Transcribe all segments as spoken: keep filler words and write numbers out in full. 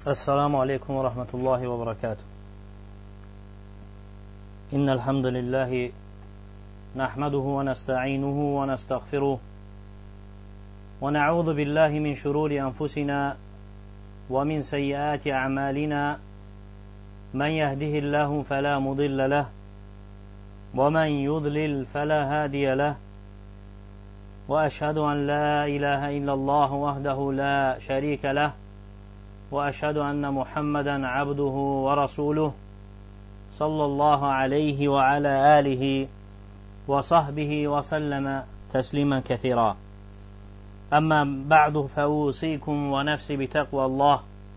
السلام عليكم ورحمة الله وبركاته. إن الحمد لله نحمده ونستعينه ونستغفره ونعوذ بالله من شرور أنفسنا ومن سيئات أعمالنا، من يهده الله فلا مضل له ومن يضلل فلا هادي له، وأشهد أن لا إله إلا الله وحده لا شريك له، وأشهد أن محمدا عبده ورسوله صلى الله عليه وعلى آله وصحبه وسلم تسليما كثيرا. أما بعد فأوصيكم ونفسي بتقوى الله،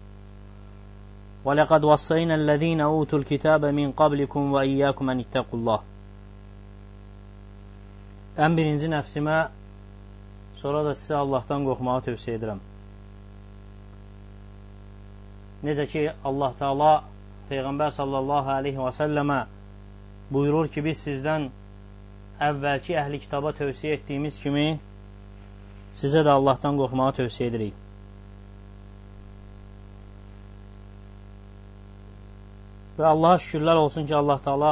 ولقد وصينا الذين أوتوا الكتاب من قبلكم وإياكم أن اتقوا الله. Ən birinci nəfsimə, sonra da sizə Allahdan qorxmağı tövsiyə edirəm. Necə ki, Allah Teala Peyğəmbər sallallahu aleyhi və səlləmə buyurur ki, biz sizdən əvvəlki əhli kitaba tövsiyə etdiyimiz kimi sizə də Allahdan qorxmağı tövsiyə edirik. Və Allaha şükürlər olsun ki, Allah Teala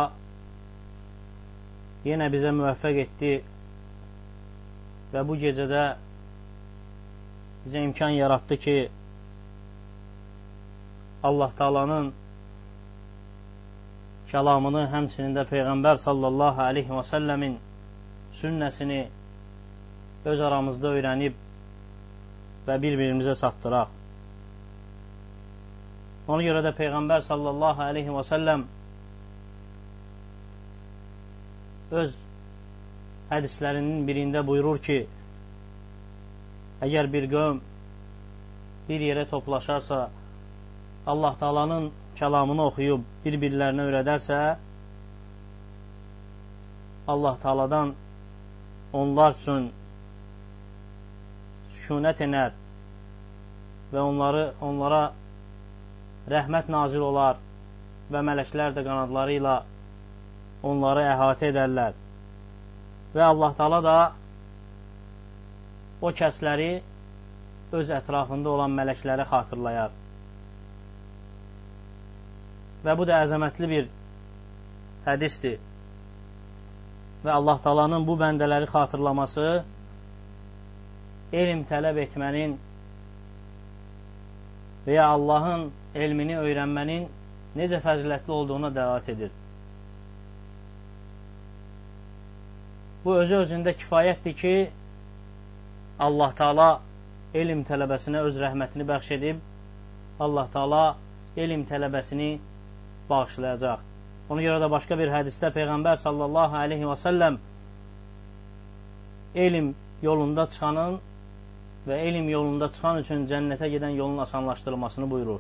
yenə bizə müvəffəq etdi və bu gecədə bizə imkan yaratdı ki, Allah Taala'nın kəlamını, həmçinin də Peyğəmbər sallallahu aleyhi və səlləmin sünnəsini öz aramızda öyrənib və bir-birimizə çatdıraq. Ona görə də Peyğəmbər sallallahu aleyhi və səlləm öz hədislərinin birində buyurur ki, əgər bir qövm bir yerə toplaşarsa, Allah Taala'nın kəlamını oxuyub bir-birlərinə öyrədərsə, Allah Taala'dan onlar üçün sükunət enər və onları, onlara rəhmət nazil olar və mələklər də qanadları ilə onları əhatə edərlər. Və Allah Teala da o kəsləri öz ətrafında olan mələkləri xatırlayar. Və bu da əzəmətli bir hədisdir. Və Allah Teala'nın bu bəndələri xatırlaması elm tələb etmənin və ya Allahın elmini öyrənmənin necə fəzilətli olduğuna dəlalət edir. Bu özü özündə kifayətdir ki, Allah Teala elm tələbəsinə öz rəhmətini bəxş edib, Allah Teala elm tələbəsini bağışlayacaq. Ona görə də başqa bir hədisdə Peyğəmbər sallallahu aleyhi və səlləm elm yolunda çıxanın və elm yolunda çıxan üçün cənnətə gedən yolun asanlaşdırılmasını buyurur.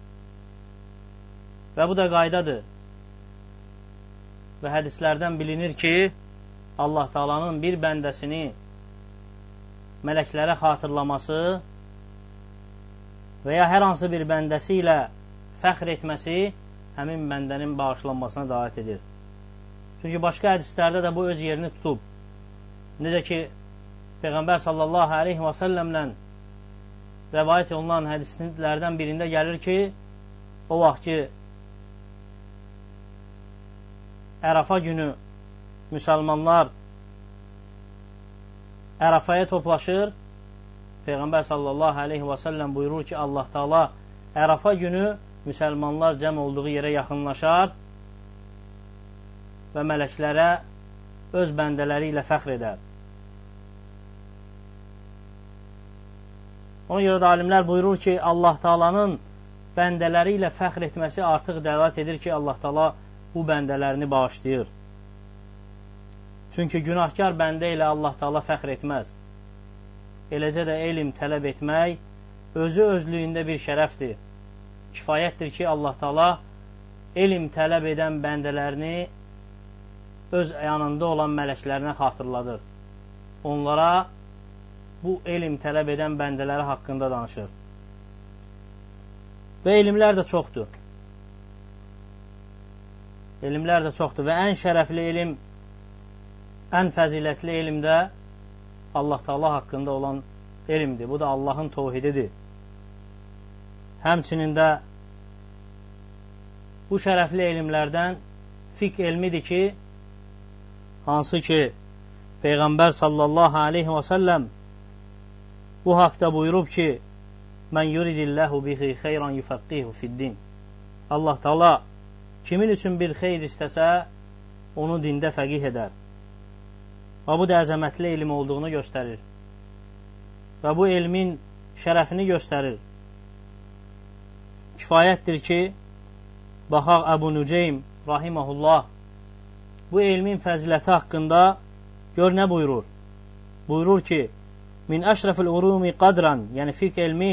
Və bu da qaydadır. Və hədislərdən bilinir ki, Allah Taala'nın bir bəndəsini mələklərə xatırlaması və ya hər hansı bir bəndəsi ilə fəxr etməsi həmin bəndənin bağışlanmasına dəlalət edir. Çünki başqa hədislərdə də bu öz yerini tutub. Necə ki, Peyğəmbər sallallahu aleyhi və səlləmlə rəvayət olunan hədislərdən birində gəlir ki, o vaxt ki, Ərafa günü müsəlmanlar Ərafaya toplaşır. Peyğəmbər sallallahu aleyhi və səlləm buyurur ki, Allah Teala Ərafa günü müsəlmanlar cəm olduğu yerə yaxınlaşar və mələklərə öz bəndələri ilə fəxr edər. Ona görə də alimlər buyurur ki, Allah Teala'nın bəndələri ilə fəxr etməsi artıq dəlalət edir ki, Allah Teala bu bəndələrini bağışlayır. Çünki günahkar bəndə ilə Allah Teala fəxr etməz. Eləcə də elm tələb etmək özü özlüyündə bir şərəfdir. Kifayətdir ki, Allah Teala elm tələb edən bəndələrini öz yanında olan mələklərinə xatırladır. Onlara bu elm tələb edən bəndələri haqqında danışır. Və elmlər də çoxdur. Elmlər də çoxdur və ən şərəfli elm, ən fəzilətli elm də Allah Teala haqqında olan elmdir. Bu da Allahın tövhididir. Həmçinin də bu şərəfli elmlərdən fiqh elmidir ki, hansı ki, Peyğəmbər sallallahu aleyhi və səlləm bu haqda buyurub ki, mən yuridilləhu bihi xeyran yufəqqihu fiddin. Allah Taala kimin üçün bir xeyr istəsə, onu dində fəqih edər. Və bu da əzəmətli elm olduğunu göstərir. Və bu elmin şərəfini göstərir. Kifayətdir ki, baxaq Əbu Nüceym rahiməhullah bu elmin fəziləti haqqında gör nə buyurur? Buyurur ki, min əşrəfil urumi qadran, yəni fiqh elmi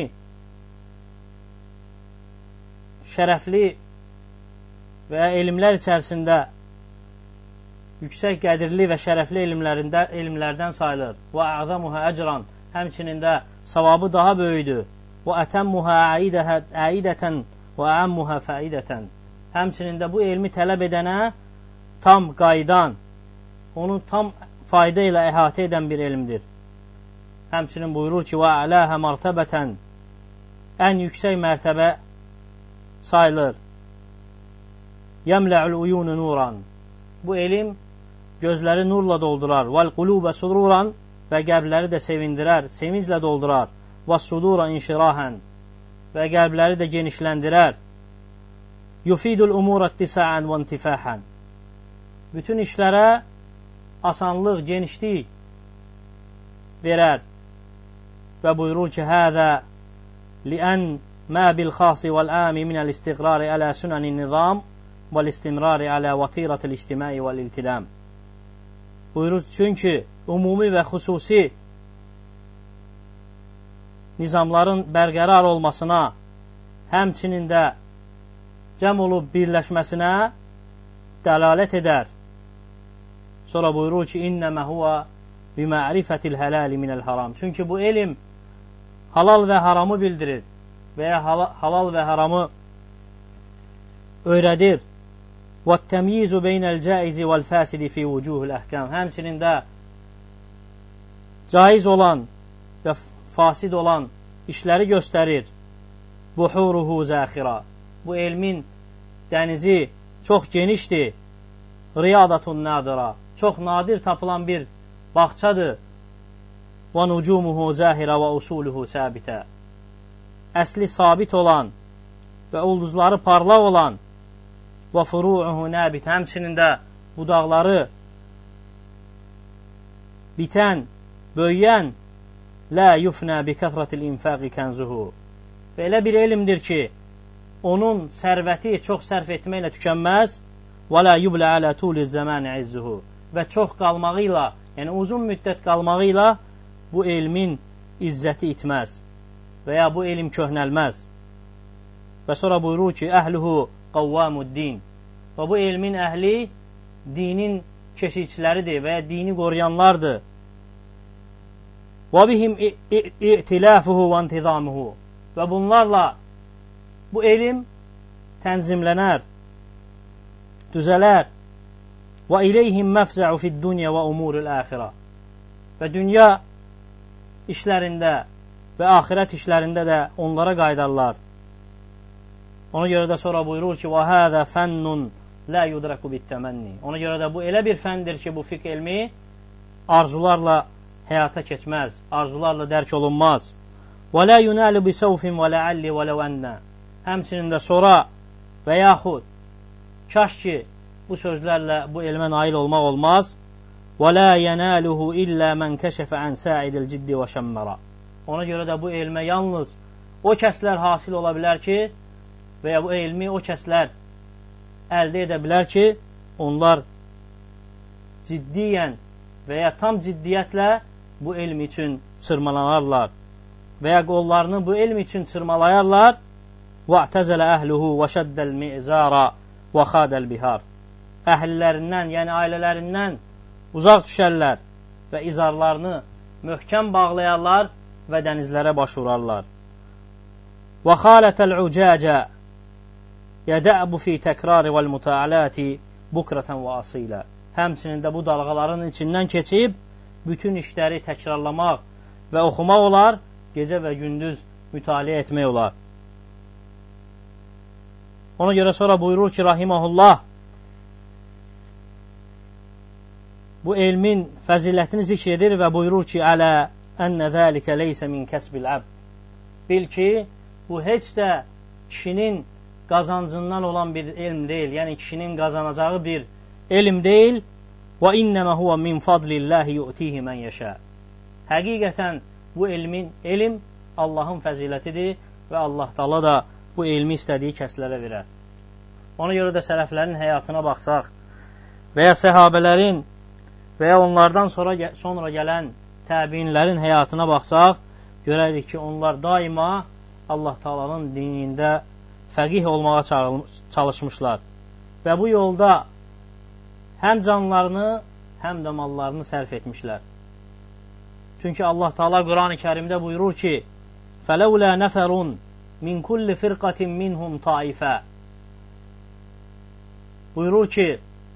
şərəfli və ya elmlər içərisində yüksək qədirli və şərəfli elmlərdən sayılır. Və əzamuhə əcran, həmçinin də savabı daha böyüdür. Və ətəmmuhə əidətən və əmmuhə fəidətən. Həmçinin də bu elmi tələb edənə tam qaydan, onu tam fayda ilə əhatə edən bir elmdir. Həmçinin buyurur ki, və ələhə mərtəbətən, ən yüksək mərtəbə sayılır. Yəmlə'ül uyunu nuran, bu elm gözləri nurla doldurar. Vəl qulubə sururan, və qəlbləri də sevindirər, sevinclə doldurar. Və sudura inşirahən, və qəlbləri də genişləndirər. Yufidul umura ittisa'an və intifahən, bütün işlərə asanlıq, genişlik verər. Və buyurur ki, həzə liən mə bil xasi vəl əmi minəl istiqrari ələ sünəni nizam vəl istimrari ələ vətirətil ictimai vəl iltidam. Buyurur, çünki ümumi və xüsusi nizamların bərqərar olmasına, həmçinin də cəm olub birləşməsinə dəlalət edər. Sonra buyurur ki, innəmə huvə bimərifətil hələli minəl haram. Çünki bu elm halal və haramı bildirir və ya halal və haramı öyrədir. وَالتَّمْيِيزُ بَيْنَ الْجَائِزِ وَالْفَاسِدِ فِي وُجُوهِ الْأَحْكَامِ. Həmçinin də caiz olan və fasid olan işləri göstərir. Buhuruhu zəxira. Bu elmin dənizi çox genişdir. Riyadatun nadira. Çox nadir tapılan bir bağçadır. Və nucumuhu zahira və usuluhu sabitə. Əsli sabit olan və ulduzları parlaq olan və furuuhu nabit, həmçinin də budaqları bitən, böyüyən, la yufna bi kəthratil infaqi kanzuhu. Belə bir elmdir ki, onun sərvəti çox sərf etməklə tükənməz. Və la yubla alə tuli zəməni izzuhu. Və çox qalmağı ilə, yəni uzun müddət qalmağı ilə bu elmin izzəti itməz və ya bu elm köhnəlməz. Və sonra buyurur ki, əhluhu qavvamuddin. Və bu elmin əhli dinin keşikçiləridir və ya dini qoruyanlardır. Və bihim i'tilafuhu və intizamuhu. Və bunlarla bu elm tənzimlənər, düzələr. Və iləyhim məfzə'u fid dunya və umurul əxirə. Və dünya işlərində və axirət işlərində də onlara qaydarlar. Ona görə də sonra buyurur ki, və həzə fənnun lə yudraku bittəmənni. Ona görə də bu elə bir fəndir ki, bu fiqh elmi arzularla həyata keçməz, arzularla dərk olunmaz. Və lə yunalu bisəvfin və ləalli və ləvənnə. Həmçinin də sonra və yaxud kaş ki, bu sözlərlə bu elmə nail olmaq olmaz. Və lə yənaluhu illə mən kəşəfə ən səidil ciddi və şəmməra. Ona görə də bu elmə yalnız o kəslər hasil ola bilər ki, və ya bu elmi o kəslər əldə edə bilər ki, onlar ciddiyən və ya tam ciddiyyətlə bu elm üçün çırmalanarlar və ya qollarını bu elm üçün çırmalayarlar. وَاَعْتَزَلَ أَهْلُهُ وَشَدَّ الْمِعْزَارَ وَخَادَ الْبِهَارِ. Əhlilərindən, yəni ailələrindən uzaq düşərlər və izarlarını möhkəm bağlayarlar və dənizlərə başvurarlar. وَخَالَةَ الْعُجَاجَ يَدَعْبُ فِي تَكْرَارِ وَالْمُتَعَلَاتِ بُكْرَةً وَأَصِيلًا. Həmçinin də bu dalğaların içindən keçib bütün işləri təkrarlamaq və oxumaq olar, gecə və gündüz mütaliə etmək olar. Ona görə sonra buyurur ki, rahiməhullah, bu elmin fəzilətini zikr edir və buyurur ki, ələ ənnə zəlikə leysə min kəsbil əbd. Bil ki, bu heç də kişinin qazancından olan bir elm deyil, yəni kişinin qazanacağı bir elm deyil. Və innəmə huvə min fadlillahi yu'tihi mən yəşə. Həqiqətən bu elmin, elm Allahın fəzilətidir və Allah Taala da bu elmi istədiyi kəslərə verər. Ona görə də sələflərin həyatına baxsaq və ya səhabələrin və ya onlardan sonra, sonra gələn təbiinlərin həyatına baxsaq, görərik ki, onlar daima Allah Taala'nın dinində fəqih olmağa çalışmışlar. Və bu yolda həm canlarını, həm də mallarını sərf etmişlər. Çünki Allah Taala Quran-ı Kərimdə buyurur ki, فَلَوْلَا نَفَرٌ مِنْ كُلِّ فِرْقَةٍ مِنْهُمْ طَائِفَةً. Buyurur ki,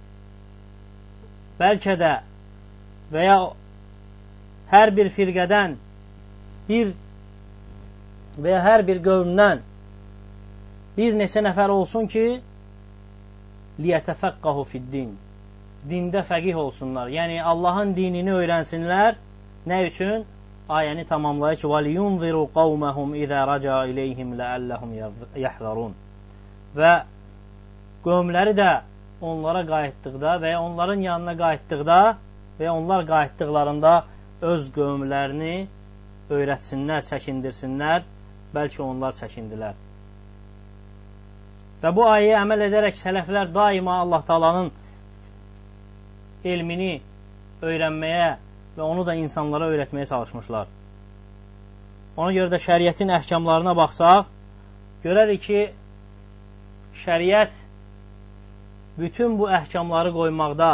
bəlkə də və ya hər bir firqədən bir və ya hər bir qövmdən bir neçə nəfər olsun ki, liyətəfəqqəhu fid-din. Dində fəqih olsunlar. Yəni, Allahın dinini öyrənsinlər. Nə üçün? Ayəni tamamlayır ki, وَلِيُنْظِرُوا قَوْمَهُمْ إِذَا رَجَعَ إِلَيْهِمْ لَعَلَّهُمْ يَحْذَرُونَ. Və qövmləri də onlara qayıtdıqda və ya onların yanına qayıtdıqda və ya onlar qayıtdıqlarında öz qövmlərini öyrətsinlər, çəkindirsinlər. Bəlkə onlar çəkindilər. Və bu ayəyə əməl edərək sələflər daima Allah Taala'nın elmini öyrənməyə və onu da insanlara öyrətməyə çalışmışlar. Ona görə də şəriətin əhkamlarına baxsaq, görərik ki, şəriət bütün bu əhkamları qoymaqda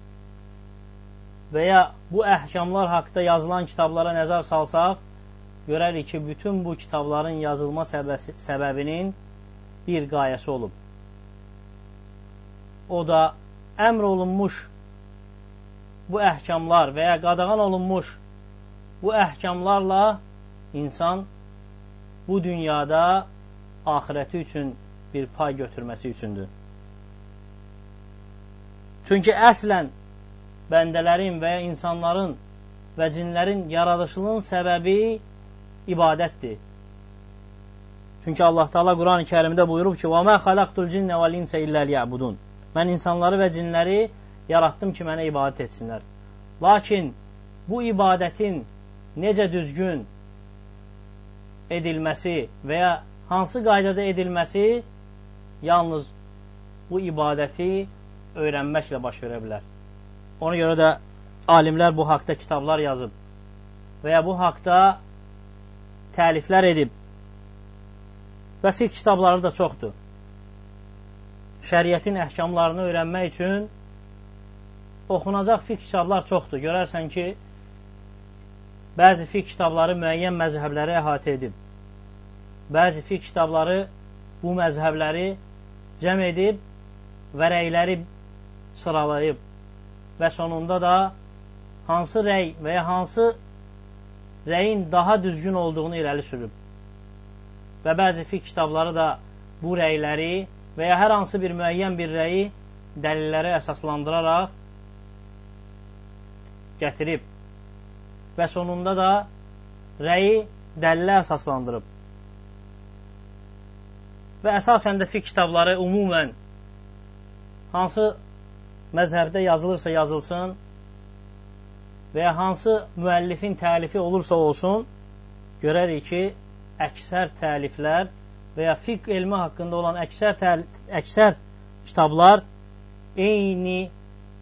və ya bu əhkamlar haqqında yazılan kitablara nəzər salsaq, görərik ki, bütün bu kitabların yazılma səbəsi, səbəbinin bir qayəsi olub. O da əmr olunmuş bu əhkamlar və ya qadağan olunmuş bu əhkamlarla insan bu dünyada axirəti üçün bir pay götürməsi üçündür. Çünki əslən bəndələrin və ya insanların və cinlərin yaradışının səbəbi ibadətdir. Çünki Allah Taala Quran-ı Kərimdə buyurub ki, وَمَا خَلَقْتُ الْجِنَّ وَالْإِنْسَ إِلَّا لِيَعْبُدُونَ. Mən insanları və cinləri yaratdım ki, mənə ibadət etsinlər. Lakin bu ibadətin necə düzgün edilməsi və ya hansı qaydada edilməsi yalnız bu ibadəti öyrənməklə baş verə bilər. Ona görə də alimlər bu haqda kitablar yazıb və ya bu haqda təliflər edib və fiqh kitabları da çoxdur. Şəriətin əhkamlarını öyrənmək üçün oxunacaq fiqh kitablar çoxdur. Görərsən ki, bəzi fiqh kitabları müəyyən məzhəbləri əhatə edib. Bəzi fiqh kitabları bu məzhəbləri cəm edib və rəyləri sıralayıb və sonunda da hansı rəy və ya hansı rəyin daha düzgün olduğunu irəli sürüb. Və bəzi fiqh kitabları da bu rəyləri və ya hər hansı bir müəyyən bir rəyi dəlillərə əsaslandıraraq gətirib və sonunda da rəyi dəlilə əsaslandırıb. Və əsasən də fiqh kitabları umumən hansı məzhəbdə yazılırsa yazılsın və ya hansı müəllifin təlifi olursa olsun, görərik ki, əksər təliflər və ya fiqh elmi haqqında olan əksər, təl əksər kitablar eyni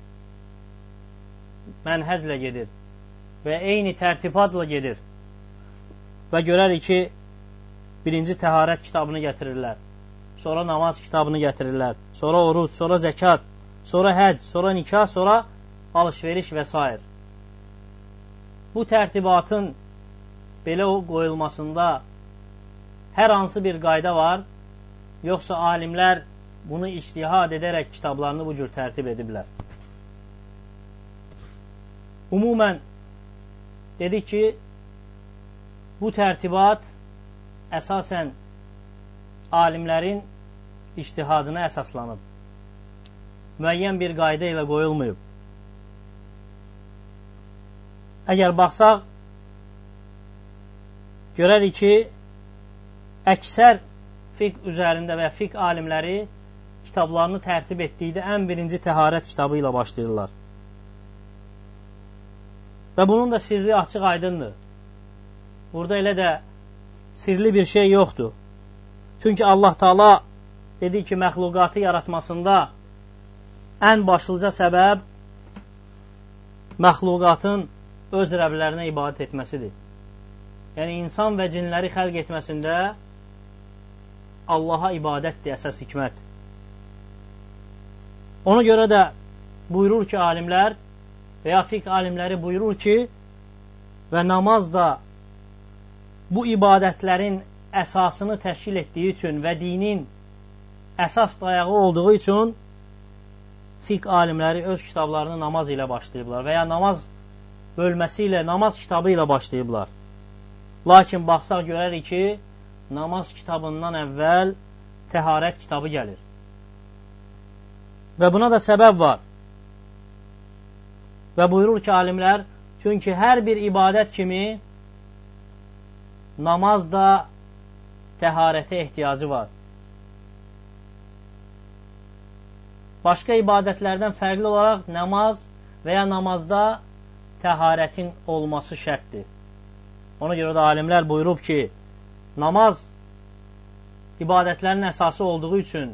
mənhəzlə gedir və eyni tərtibatla gedir. Və görərik ki, birinci təharət kitabını gətirirlər, sonra namaz kitabını gətirirlər, sonra oruc, sonra zəkat, sonra həc, sonra nikah, sonra alış-veriş və s. Bu tərtibatın belə qoyulmasında hər hansı bir qayda var, yoxsa alimlər bunu ictihad edərək kitablarını bu cür tərtib ediblər. Umumən dedik ki, bu tərtibat əsasən alimlərin ictihadına əsaslanıb. Müəyyən bir qayda ilə qoyulmayıb. Əgər baxsaq, görərik ki, əksər fiqh üzərində və fiqh alimləri kitablarını tərtib etdikdə ən birinci təharət kitabı ilə başlayırlar. Və bunun da sirri açıq aydındır. Burada elə də sirli bir şey yoxdur. Çünki Allah Taala dedi ki, məxluqatı yaratmasında ən başlıca səbəb məxluqatın öz rəblərinə ibadət etməsidir. Yəni, insan və cinləri xəlq etməsində Allaha ibadətdir əsas hikmət. Ona görə də buyurur ki, alimlər və ya fiqh alimləri buyurur ki, və namaz da bu ibadətlərin əsasını təşkil etdiyi üçün və dinin əsas dayağı olduğu üçün fiqh alimləri öz kitablarını namaz ilə başlayıblar və ya namaz bölməsi ilə, namaz kitabı ilə başlayıblar. Lakin baxsaq görərik ki, namaz kitabından əvvəl təharət kitabı gəlir. Və buna da səbəb var. Və buyurur ki, alimlər, çünki hər bir ibadət kimi namaz da təharətə ehtiyacı var. Başqa ibadətlərdən fərqli olaraq namaz və ya namazda təharətin olması şərtdir. Ona görə də alimlər buyurub ki, namaz ibadətlərin əsası olduğu üçün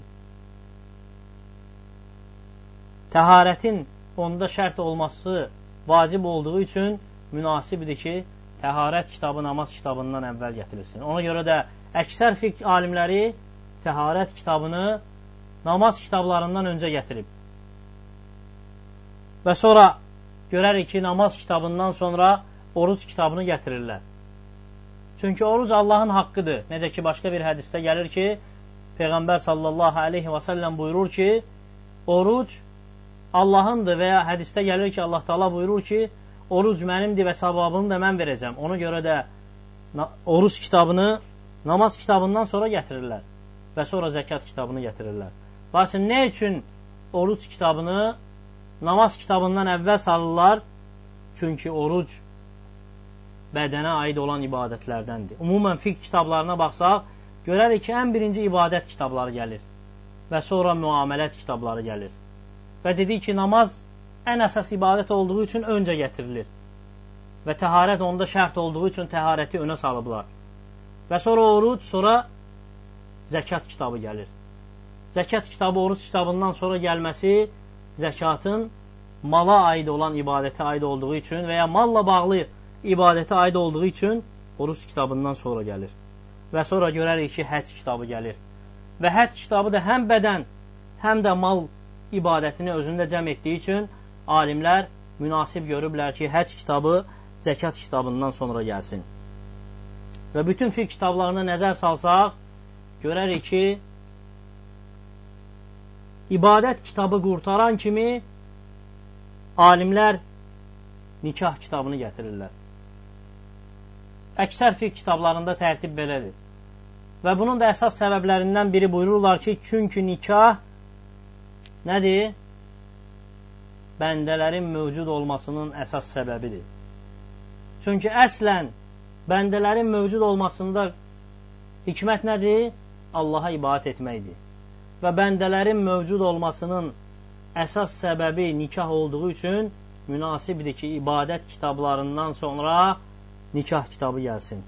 təharətin onda şərt olması vacib olduğu üçün münasibdir ki, təharət kitabı namaz kitabından əvvəl gətirilsin. Ona görə də əksər fiqh alimləri təharət kitabını namaz kitablarından öncə gətirib. Və sonra görərik ki, namaz kitabından sonra oruc kitabını gətirirlər. Çünki oruc Allahın haqqıdır. Necə ki, başqa bir hədisdə gəlir ki, Peyğəmbər sallallahu aleyhi və səlləm buyurur ki, oruc Allahındır və ya hədisdə gəlir ki, Allah Taala buyurur ki, oruc mənimdir və savabını da mən verəcəm. Ona görə də oruc kitabını namaz kitabından sonra gətirirlər və sonra zəkat kitabını gətirirlər. Lakin nə üçün oruc kitabını namaz kitabından əvvəl salırlar? Çünki oruc bədənə aid olan ibadətlərdəndir. Umumən fiqh kitablarına baxsaq, görərik ki, ən birinci ibadət kitabları gəlir və sonra müamələt kitabları gəlir. Və dedik ki, namaz ən əsas ibadət olduğu üçün öncə gətirilir və təharət onda şərt olduğu üçün təharəti önə salıblar. Və sonra oruc, sonra zəkat kitabı gəlir. Zəkat kitabı oruc kitabından sonra gəlməsi zəkatın mala aid olan ibadətə aid olduğu üçün və ya malla bağlı ibadətə aid olduğu üçün oruc kitabından sonra gəlir. Və sonra görərik ki, həcc kitabı gəlir. Və həcc kitabı da həm bədən, həm də mal ibadətini özündə cəm etdiyi üçün alimlər münasib görüblər ki, həcc kitabı zəkat kitabından sonra gəlsin. Və bütün fiqh kitablarına nəzər salsaq, görərik ki, ibadət kitabı qurtaran kimi alimlər nikah kitabını gətirirlər. Əksər fiqh kitablarında tərtib belədir. Və bunun da əsas səbəblərindən biri buyururlar ki, çünki nikah nədir? Bəndələrin mövcud olmasının əsas səbəbidir. Çünki əslən bəndələrin mövcud olmasında hikmət nədir? Allaha ibadət etməkdir. Və bəndələrin mövcud olmasının əsas səbəbi nikah olduğu üçün münasibdir ki, ibadət kitablarından sonra nikah kitabı gəlsin.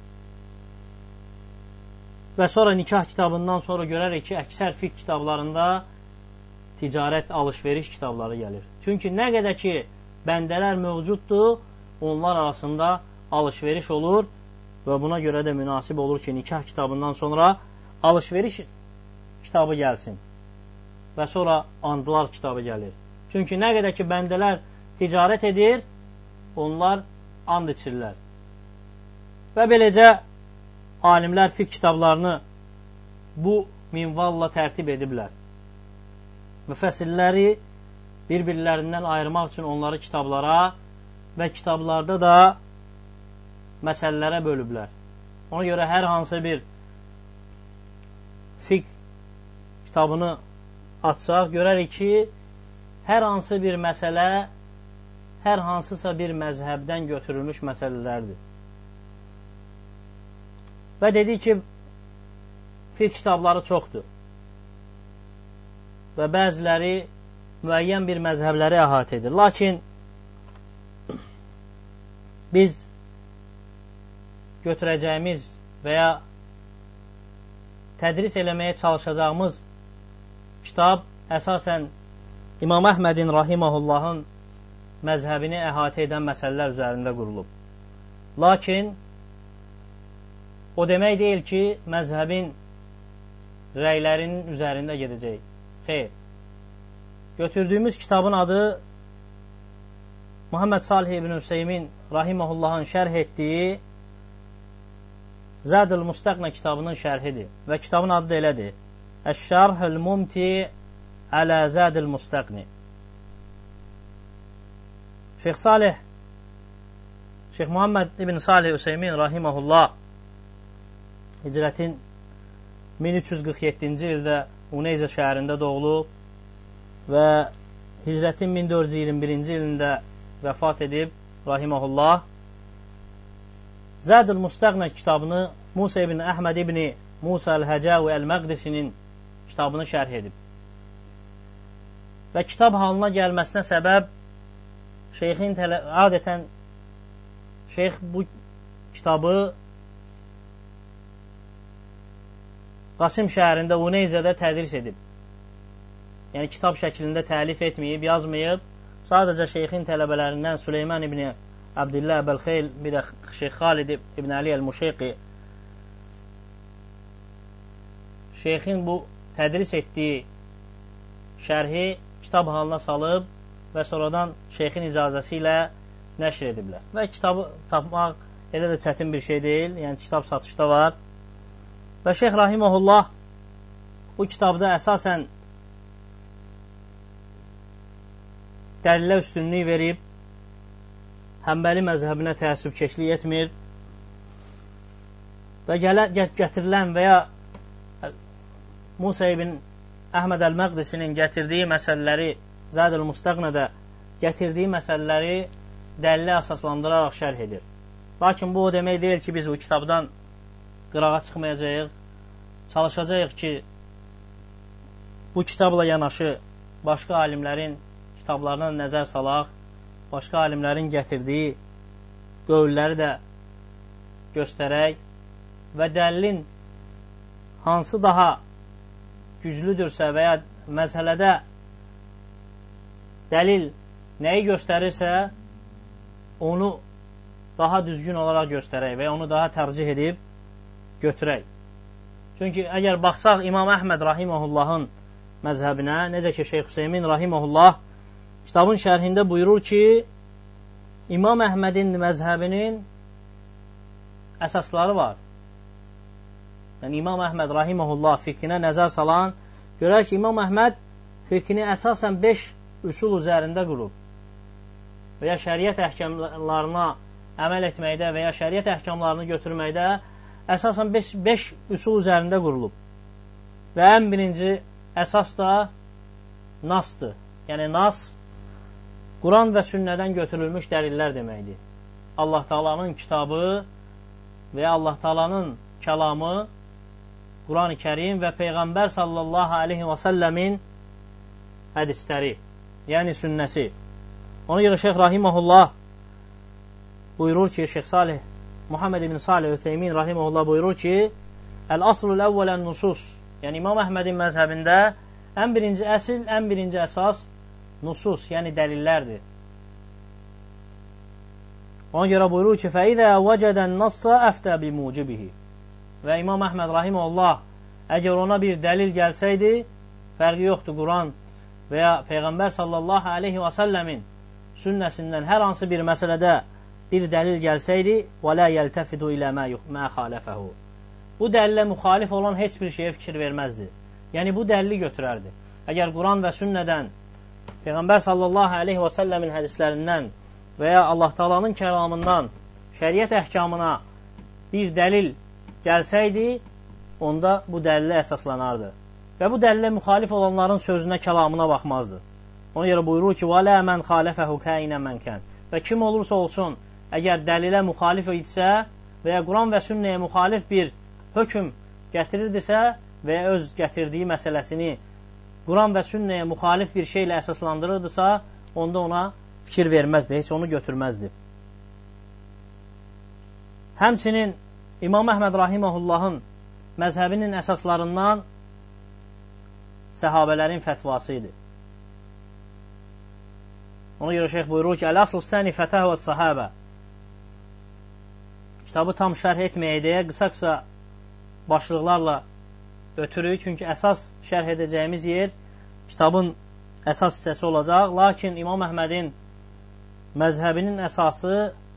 Və sonra nikah kitabından sonra görərək ki, əksər fiqh kitablarında ticarət, alış-veriş kitabları gəlir. Çünki nə qədər ki, bəndələr mövcuddur, onlar arasında alış-veriş olur və buna görə də münasib olur ki, nikah kitabından sonra alış-veriş kitabı gəlsin və sonra andlar kitabı gəlir. Çünki nə qədər ki, bəndələr ticarət edir, onlar and içirlər. Və beləcə alimlər fiqh kitablarını bu minvalla tərtib ediblər. Müfəssirləri bir-birlərindən ayırmaq üçün onları kitablara və kitablarda da məsələlərə bölüblər. Ona görə hər hansı bir fiqh kitabını açsaq, görərik ki, hər hansı bir məsələ, hər hansısa bir məzhəbdən götürülmüş məsələlərdir. Və dedik ki, fiqh kitabları çoxdur və bəziləri müəyyən bir məzhəbləri əhatə edir. Lakin biz götürəcəyimiz və ya tədris eləməyə çalışacağımız kitab əsasən İmam Əhmədin rahiməhullahın məzhəbini əhatə edən məsələlər üzərində qurulub. Lakin o demək deyil ki, məzhəbin rəylərinin üzərində gedəcək. Xeyr. Götürdüyümüz kitabın adı Muhammed Salih ibn Hüseymin rahiməhullahın şərh etdiyi Zadul Mustaqna kitabının şərhidir. Və kitabın adı da elədir. Əş-Şərhül Mumti Ələ Zadul Mustaqni. Şeyx Salih, Şeyx Muhammed ibn Salih Hüseymin rahiməhullah hicrətin min üç yüz qırx yeddinci ildə Uneyzə şəhərində doğulub və hicrətin min dörd yüz iyirmi birinci ilində vəfat edib, rahiməhullah. Zadul Mustaqna kitabını Musa ibn Əhməd ibn Musa Əl-Həcəvi Əl-Məqdisinin kitabını şərh edib. Və kitab halına gəlməsinə səbəb şeyxin tələ adətən şeyx bu kitabı Qasim şəhərində Uneyzədə tədris edib. Yəni kitab şəklində təlif etməyib, yazmayıb. Sadəcə şeyxin tələbələrindən Süleyman ibn Abdillah Əbəl-Xeyl, bir də Şeyx Xalid ibn Ali Əl-Muşeyqi şeyxin bu tədris etdiyi şərhi kitab halına salıb və sonradan şeyxin icazəsi ilə nəşr ediblər. Və kitabı tapmaq elə də çətin bir şey deyil, yəni kitab satışda var. Və Şeyx rahiməhullah bu kitabda əsasən dəlilə üstünlük verib, Həmbəli məzhəbinə təəssübkeşlik etmir və gələ, gətirilən və ya Musa ibn Əhməd Əl-Məqdisinin gətirdiyi məsələləri, Zadul Mustaqnada gətirdiyi məsələləri dəlilə əsaslandıraraq şərh edir. Lakin bu o demək deyil ki, biz bu kitabdan qırağa çıxmayacağıq, çalışacağıq ki, bu kitabla yanaşı başqa alimlərin kitablarına nəzər salaq, başqa alimlərin gətirdiyi qövlləri də göstərək və dəlilin hansı daha güclüdürsə və ya məsələdə dəlil nəyi göstərirsə, onu daha düzgün olaraq göstərək və ya onu daha tərcih edib götürək. Çünki əgər baxsaq İmam Əhməd rahiməhullahın məzhəbinə, necə ki Şeyx Hüseymin rahiməhullah kitabın şərhində buyurur ki, İmam Əhmədin məzhəbinin əsasları var. Yəni İmam Əhməd rahiməhullah fiqhinə nəzər salan, görər ki, İmam Əhməd fiqhini əsasən beş üsul üzərində qurub və ya şəriət əhkamlarına əməl etməkdə və ya şəriət əhkamlarını götürməkdə əsasən beş üsul üzərində qurulub. Və ən birinci əsas da nasdır. Yəni nas, Quran və sünnədən götürülmüş dəlillər deməkdir. Allah Taala'nın kitabı və ya Allah Taala'nın kəlamı, Quran-ı Kərim və Peyğəmbər sallallahu aleyhi və səlləmin hədisləri, yəni sünnəsi. Ona görə Şeyx rahiməhullah buyurur ki, Şeyx Salih, Muhammed ibn Salih Ütheymin rahiməhullah buyurur ki, Əl-aslul əvvələn nusus, yəni İmam Əhmədin məzhəbində ən birinci əsil, ən birinci əsas nusus, yəni dəlillərdir. Ona görə buyurur ki, فَإِذَا وَجَدَ النَّصَّ أَفْتَى بِمُوجِبِهِ və İmam Əhməd rahiməhullah əgər ona bir dəlil gəlsəydi, fərqi yoxdur, Quran və ya Peyğəmbər sallallahu aleyhi və səlləmin sünnəsindən hər hansı bir məsələdə bir dəlil gəlsəydi, وَلَا يَلْتَفِدُ إِلَى مَا خَالَفَهُ bu dəlilə müxalif olan heç bir şeyə fikir verməzdi. Yəni bu dəlili götürərdi. Əgər Quran və sünnədən, Peyğəmbər sallallahu aleyhi və səlləmin hədislərindən və ya Allah Taala'nın kəlamından şəriət əhkamına bir dəlil gəlsəydi, onda bu dəlilə əsaslanardı. və bu dəlilə müxalif olanların sözünə, kəlamına baxmazdı. Ona görə buyurur ki, وَلَا مَنْ خَالَفَهُ كَيْنَ مَنْ كَنْ və kim olursa olsun, əgər dəlilə müxalif idisə və ya Quran və sünnəyə müxalif bir hökm gətirirdisə və ya öz gətirdiyi məsələsini Quran və sünnəyə müxalif bir şeylə əsaslandırırdısa, onda ona fikir verməzdi, heç onu götürməzdi. Həmçinin İmam Əhməd Rahiməhullahın məzhəbinin əsaslarından səhabələrin fətvası idi. Ona görə şeyx buyurur ki, Əl-Əsl Səni Fətəh və Səhabə. Kitabı tam şərh etməyəyə qısa-qısa başlıqlarla ötürük, çünki əsas şərh edəcəyimiz yer kitabın əsas hissəsi olacaq. Lakin İmam Əhmədin məzhəbinin əsası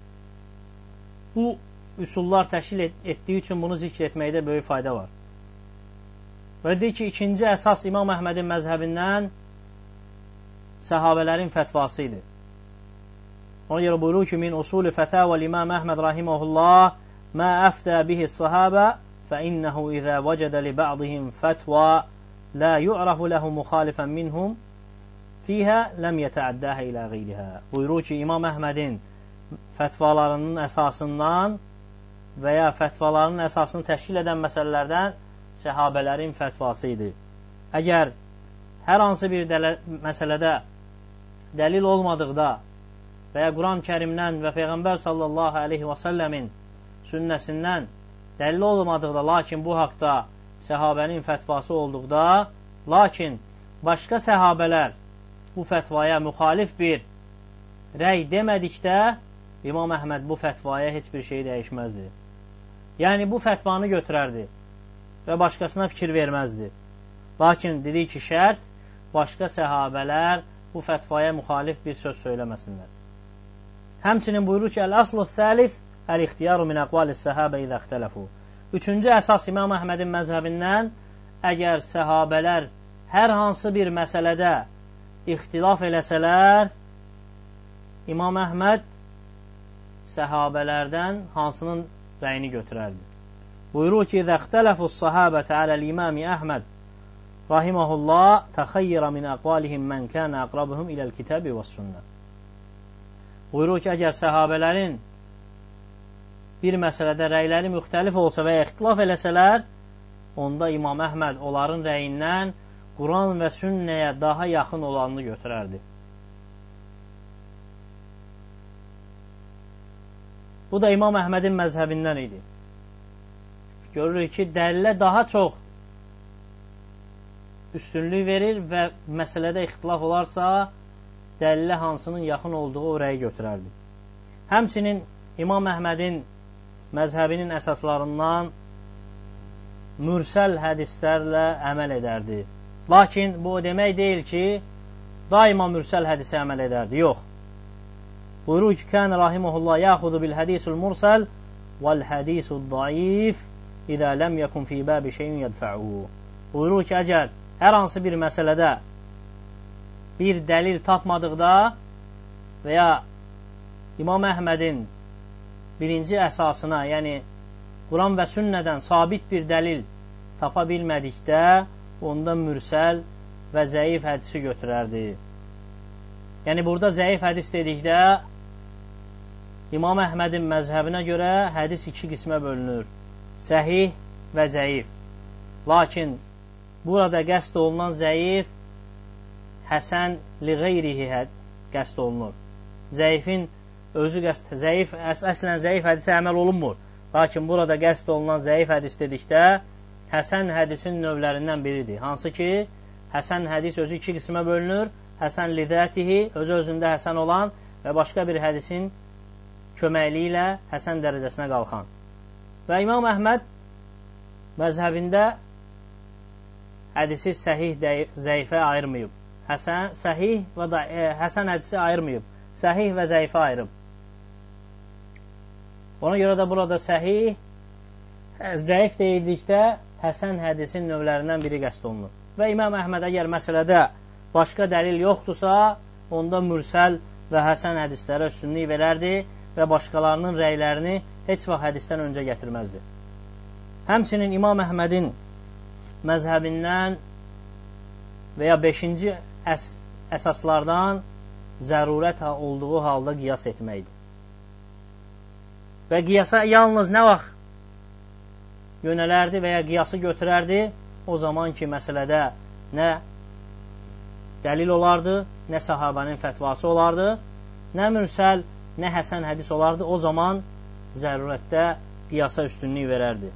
bu üsullar təşkil etdiyi üçün bunu zikr etməkdə böyük fayda var. Və deyir ki, ikinci əsas İmam Əhmədin məzhəbindən səhabələrin fətvası idi. Ona görə buyurur ki, min usulü fətəvəl İmam Əhməd rahiməhullah mə əftə bihi səhabə fə innəhu izə vəcədə li bə'dihim fətvə lə yu'rafu ləhu müxalifən minhum fiyhə ləm yətəəddəhə ilə qeyrihə. Buyurur ki, İmam Əhmədin fətvalarının əsasından və ya fətvalarının əsasını təşkil edən məsələlərdən səhabələrin fətvası idi. Əgər hər hansı bir dələ, məsələdə dəlil olmadıqda və ya Quran-ı Kərimdən və Peyğəmbər sallallahu aleyhi və səlləmin sünnəsindən dəlil olmadıqda, lakin bu haqda səhabənin fətvası olduqda, lakin başqa səhabələr bu fətvaya müxalif bir rəy demədikdə, İmam Əhməd bu fətvaya heç bir şey dəyişməzdi. Yəni, bu fətvanı götürərdi və başqasına fikir verməzdi. Lakin dedik ki, şərt, başqa səhabələr bu fətvaya müxalif bir söz söyləməsinlər. Həmçinin buyurur ki, Əl-Əsl Thəlith Əl-İxtiyaru min əqvalis səhabə idə ixtələfu. Üçüncü əsas İmam Əhmədin məzhəbindən, əgər səhabələr hər hansı bir məsələdə ixtilaf eləsələr, İmam Əhməd səhabələrdən hansının rəyini götürərdi. Buyurur ki, İzə ixtələfus səhabətə aləl-İmami Əhməd rahiməhullah təxəyyirə min əqvalihim mən kənə əqrabuhum iləl-kitəbi və sünnə. Buyurur ki, əgər səhabələrin bir məsələdə rəyləri müxtəlif olsa və ya ixtilaf eləsələr, onda İmam Əhməd onların rəyindən Quran və sünnəyə daha yaxın olanını götürərdi. Bu da İmam Əhmədin məzhəbindən idi. Görürük ki, dəlilə daha çox üstünlük verir və məsələdə ixtilaf olarsa, dəlilə hansının yaxın olduğu o rəyi götürərdi. Həmçinin İmam Əhmədin məzhəbinin əsaslarından mürsəl hədislərlə əməl edərdi. Lakin bu o demək deyil ki, daima mürsəl hədisə əməl edərdi. Yox. Buyurur ki, kənə rahiməhullah yaxudu bil hədisul mursəl vəl hədisul daif idə ləm yəkun fi bəbi şeyin yədfə'u. Buyurur ki, əgər hər hansı bir məsələdə bir dəlil tapmadıqda və ya İmam Əhmədin birinci əsasına, yəni Quran və sünnədən sabit bir dəlil tapa bilmədikdə, onda mürsəl və zəif hədisi götürərdi. Yəni, burada zəif hədis dedikdə, İmam Əhmədin məzhəbinə görə hədis iki qismə bölünür. Səhih və zəif. Lakin, burada qəsd olunan zəif, həsən li qeyrihi qəsd olunur. Zəifin özü qəsd, zəif, əs əslən zəif hədisə əməl olunmur. Lakin burada qəsd olunan zəif hədis dedikdə, həsən hədisin növlərindən biridir. Hansı ki, həsən hədis özü iki qismə bölünür. Həsən lidətihi, özü özündə həsən olan və başqa bir hədisin köməkliyi ilə həsən dərəcəsinə qalxan. Və İmam Əhməd məzhəbində hədisi səhih, zəifə ayırmayıb. Həsən, səhih və da, e, həsən hədisi ayırmayıb. Səhih və zəifə ayırıb. Ona görə də burada səhih, zəif deyildikdə həsən hədisin növlərindən biri qəsd olunur. Və İmam Əhməd əgər məsələdə başqa dəlil yoxdursa, onda mürsəl və həsən hədislərə üstünlük verərdi və başqalarının rəylərini heç vaxt hədisdən öncə gətirməzdi. Həmçinin İmam Əhmədin məzhəbindən və ya beşinci əs əsaslardan zərurət olduğu halda qiyas etməkdir. Və qiyasa yalnız nə vaxt yönələrdi və ya qiyası götürərdi? O zaman ki, məsələdə nə dəlil olardı, nə sahabənin fətvası olardı, nə mürsəl, nə həsən hədis olardı. O zaman zərurətdə qiyasa üstünlük verərdi.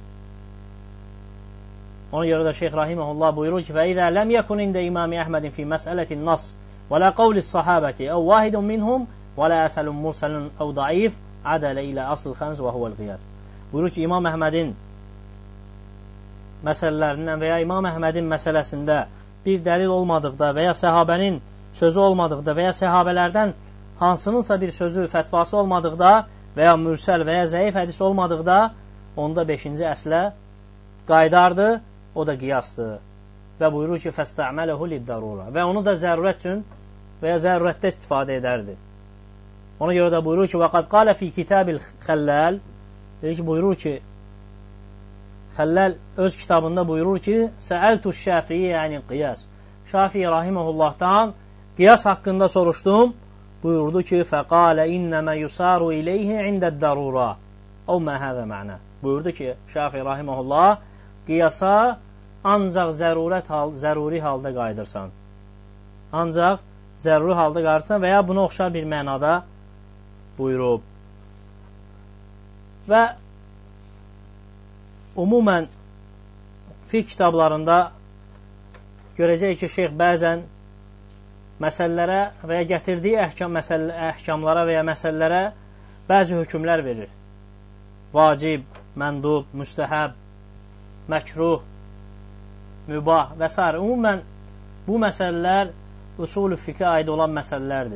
Ona görə də Şeyx Rahiməhullah buyurur ki, فَإِذَا لَمْ يَكُنْ عِنْدَ إِمَامِ أَحْمَدٍ فِي مَسْأَلَةِ النَّصِّ وَلَا قَوْلِ الصَّحَابَةِ أَوْ وَاحِدٌ مِنْهُمْ وَلَا أَسَلٌ مُرْسَلٌ أَوْ ضَعِيفٌ عَدَلَ إِلَى أَصْلِ الْخَمْسِ وَهُوَ الْقِيَاسِ. Buyurur ki, İmam Əhmədin məsələlərindən və ya İmam Əhmədin məsələsində bir dəlil olmadıqda və ya səhabənin sözü olmadıqda və ya səhabələrdən hansınınsa bir sözü, fətvası olmadıqda və ya mürsəl və ya zəif hədis olmadıqda onda beşinci əslə qaydardı, o da qiyasdır. Və buyurur ki, فَاسْتَعْمَلَهُ لِلدَّرُورَ və onu da zərurət üçün və ya zərurətdə istifadə edərdi. Ona görə də buyurur ki, وَقَدْ قَالَ فِي كِتَابِ الْخَلَّالِ deyir ki, buyurur ki, Xəlləl öz kitabında buyurur ki, Səəltu Şəfi'i yəni qiyas. Şafii Rahiməhullahdan qiyas haqqında soruşdum. Buyurdu ki, Fəqalə innəmə yusaru ileyhi indəd-dərura. O mə həzə mənə. Buyurdu ki, Şafii Rahiməhullah, qiyasa ancaq zərurət hal, zəruri halda qayıdırsan. Ancaq zəruri halda qayıdırsan və ya buna oxşar bir mənada buyurub. Və umumən fiqh kitablarında görəcək ki, şeyx bəzən məsələlərə və ya gətirdiyi əhkam, məsələ, əhkamlara və ya məsələlərə bəzi hökmlər verir. Vacib, məndub, müstəhəb, məkruh, mübah və s. Umumən bu məsələlər usul-u fiqhə aid olan məsələlərdir.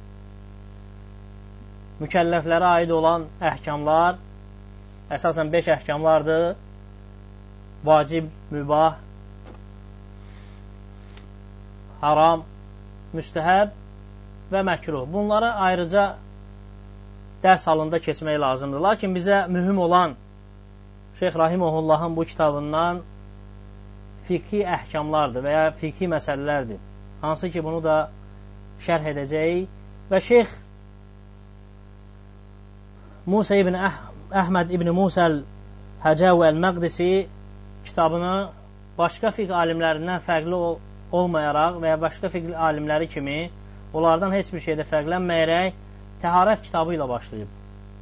Mükəlləflərə aid olan əhkamlar əsasən beş əhkamlardır. Vacib, mübah, haram, müstəhəb və məkruh. Bunları ayrıca dərs halında keçmək lazımdır. Lakin bizə mühüm olan Şeyx Rahiməhullahın bu kitabından fiqhi əhkamlardır və ya fiqhi məsələlərdir. Hansı ki, bunu da şərh edəcəyik. Və Şeyx Musa ibn Əhməd ibn Musəl Həcəv əl-Məqdisi kitabını başqa fiqh alimlərindən fərqli ol olmayaraq və ya başqa fiqh alimləri kimi onlardan heç bir şeydə fərqlənməyərək təharət kitabı ilə başlayıb.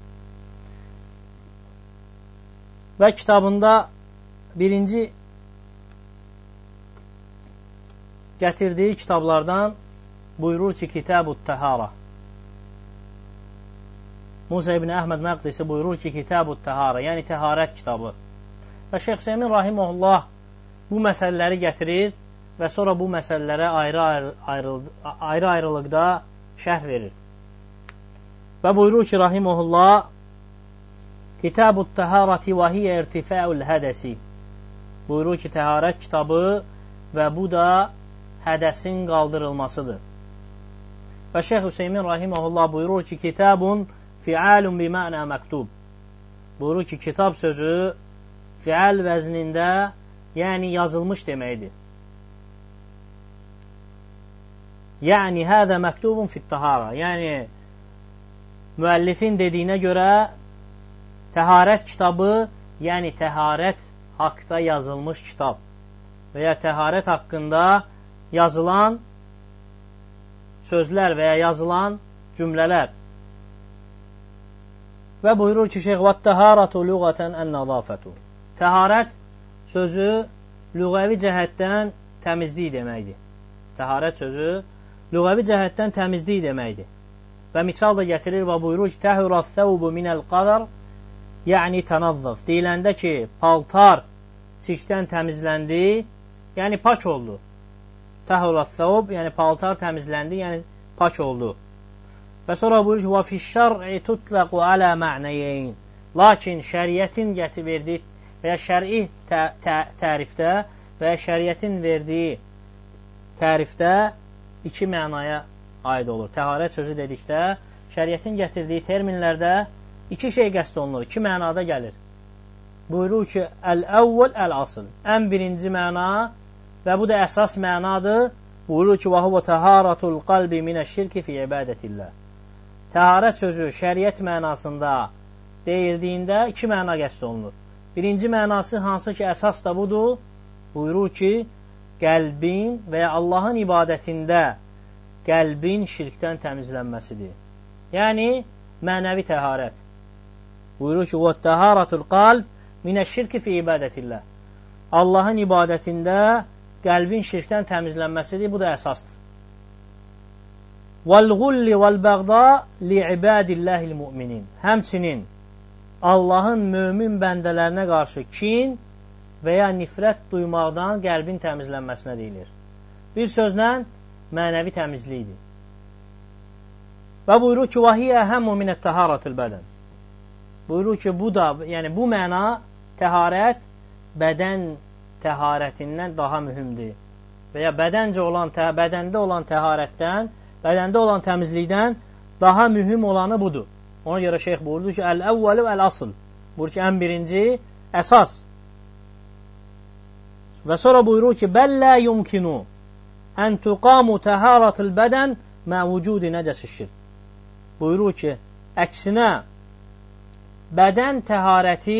Və kitabında birinci gətirdiyi kitablardan buyurur ki, Kitab-ı Təhara. Musa ibn Əhməd Məqdisi buyurur ki, Kitab-ı Təhara, yəni təharət kitabı. Və Şeyx Hüseymin Rahiməhullah bu məsələləri gətirir və sonra bu məsələlərə ayrı-ayrılıqda şərh verir. Və buyurur ki, Rahiməhullah, Kitab-ı Təharəti və hiyə irtifəul hədəsi. Buyurur ki, təharət kitabı və bu da hədəsin qaldırılmasıdır. Və Şeyx Hüseymin Rahiməhullah buyurur ki, Kitabun fi'alun bima'na məktub. Buyurur ki, kitab sözü fi'al vəznində, yəni yazılmış deməkdir. Yəni, hədə məktubun fit-tahara. Yəni, müəllifin dediyinə görə təharət kitabı, yəni təharət haqda yazılmış kitab və ya təharət haqqında yazılan sözlər və ya yazılan cümlələr. Və buyurur ki, Şeyx, vəttəharatu lüğətən ən-nəzafətu. Təharət sözü lüğəvi cəhətdən təmizlik deməkdir. Təharət sözü lüğəvi cəhətdən təmizlik deməkdir. Və misal da gətirir və buyurur ki, təhurət thəvbu minəl qadar, yəni tənazzaf. Deyiləndə ki, paltar çirkdən təmizləndi, yəni pak oldu. Təhurət thəvb, yəni paltar təmizləndi, yəni pak oldu. Və sonra buyurur ki, وَفِي الشَّرْعِ تُطْلَقُ عَلَى مَعْنَيَيْنِ. Lakin şəriətin verdiyi və ya şəri tə tə tərifdə və ya şəriətin verdiyi tərifdə iki mənaya aid olur. Təharət sözü dedikdə, şəriətin gətirdiyi terminlərdə iki şey qəsd olunur, iki mənada gəlir. Buyurur ki, əl-əvvəl əl-asıl. Ən birinci məna və bu da əsas mənadır. Buyurur ki, وَهُوَ تَهَارَةُ الْقَلْبِ مِنَ الشِّرْكِ فِي عِبَادَةِ اللّٰهِ. Təharət sözü şəriət mənasında deyildiyində iki məna qəsd olunur. Birinci mənası hansı ki, əsas da budur. Buyurur ki, qəlbin və ya Allahın ibadətində qəlbin şirkdən təmizlənməsidir. Yəni, mənəvi təharət. Buyurur ki, وَالتَّهَارَةُ الْقَلْبِ مِنَ الشِّرْكِ فِي عِبَادَةِ اللّٰهِ. Allahın ibadətində qəlbin şirkdən təmizlənməsidir. Bu da əsasdır. وَالْغُلِّ وَالْبَغْضَى لِعِبَادِ اللّٰهِ الْمُؤْمِنِينَ. Həmçinin Allahın mömin bəndələrinə qarşı kin və ya nifrət duymaqdan qəlbin təmizlənməsinə deyilir. Bir sözlə mənəvi təmizlikdir. Və buyurur ki, وَهِيَ أَهَمُّ مِنَ التَّهَارَةِ الْبَدَنِ. Buyurur ki, bu da, yəni bu məna təharət bədən təharətindən daha mühümdür. Və ya bədəncə olan, bədəndə olan təharətdən, bədəndə olan təmizlikdən daha mühüm olanı budur. Ona görə şeyx buyurdu ki, əl-əvvəli və əl-asıl. Buyurur ki, ən birinci, əsas. Və sonra buyurur ki, bəllə yumkinu ən tuqamu təharətul bədən mə vücudi nəcəsi şirk. Buyurur ki, əksinə, bədən təharəti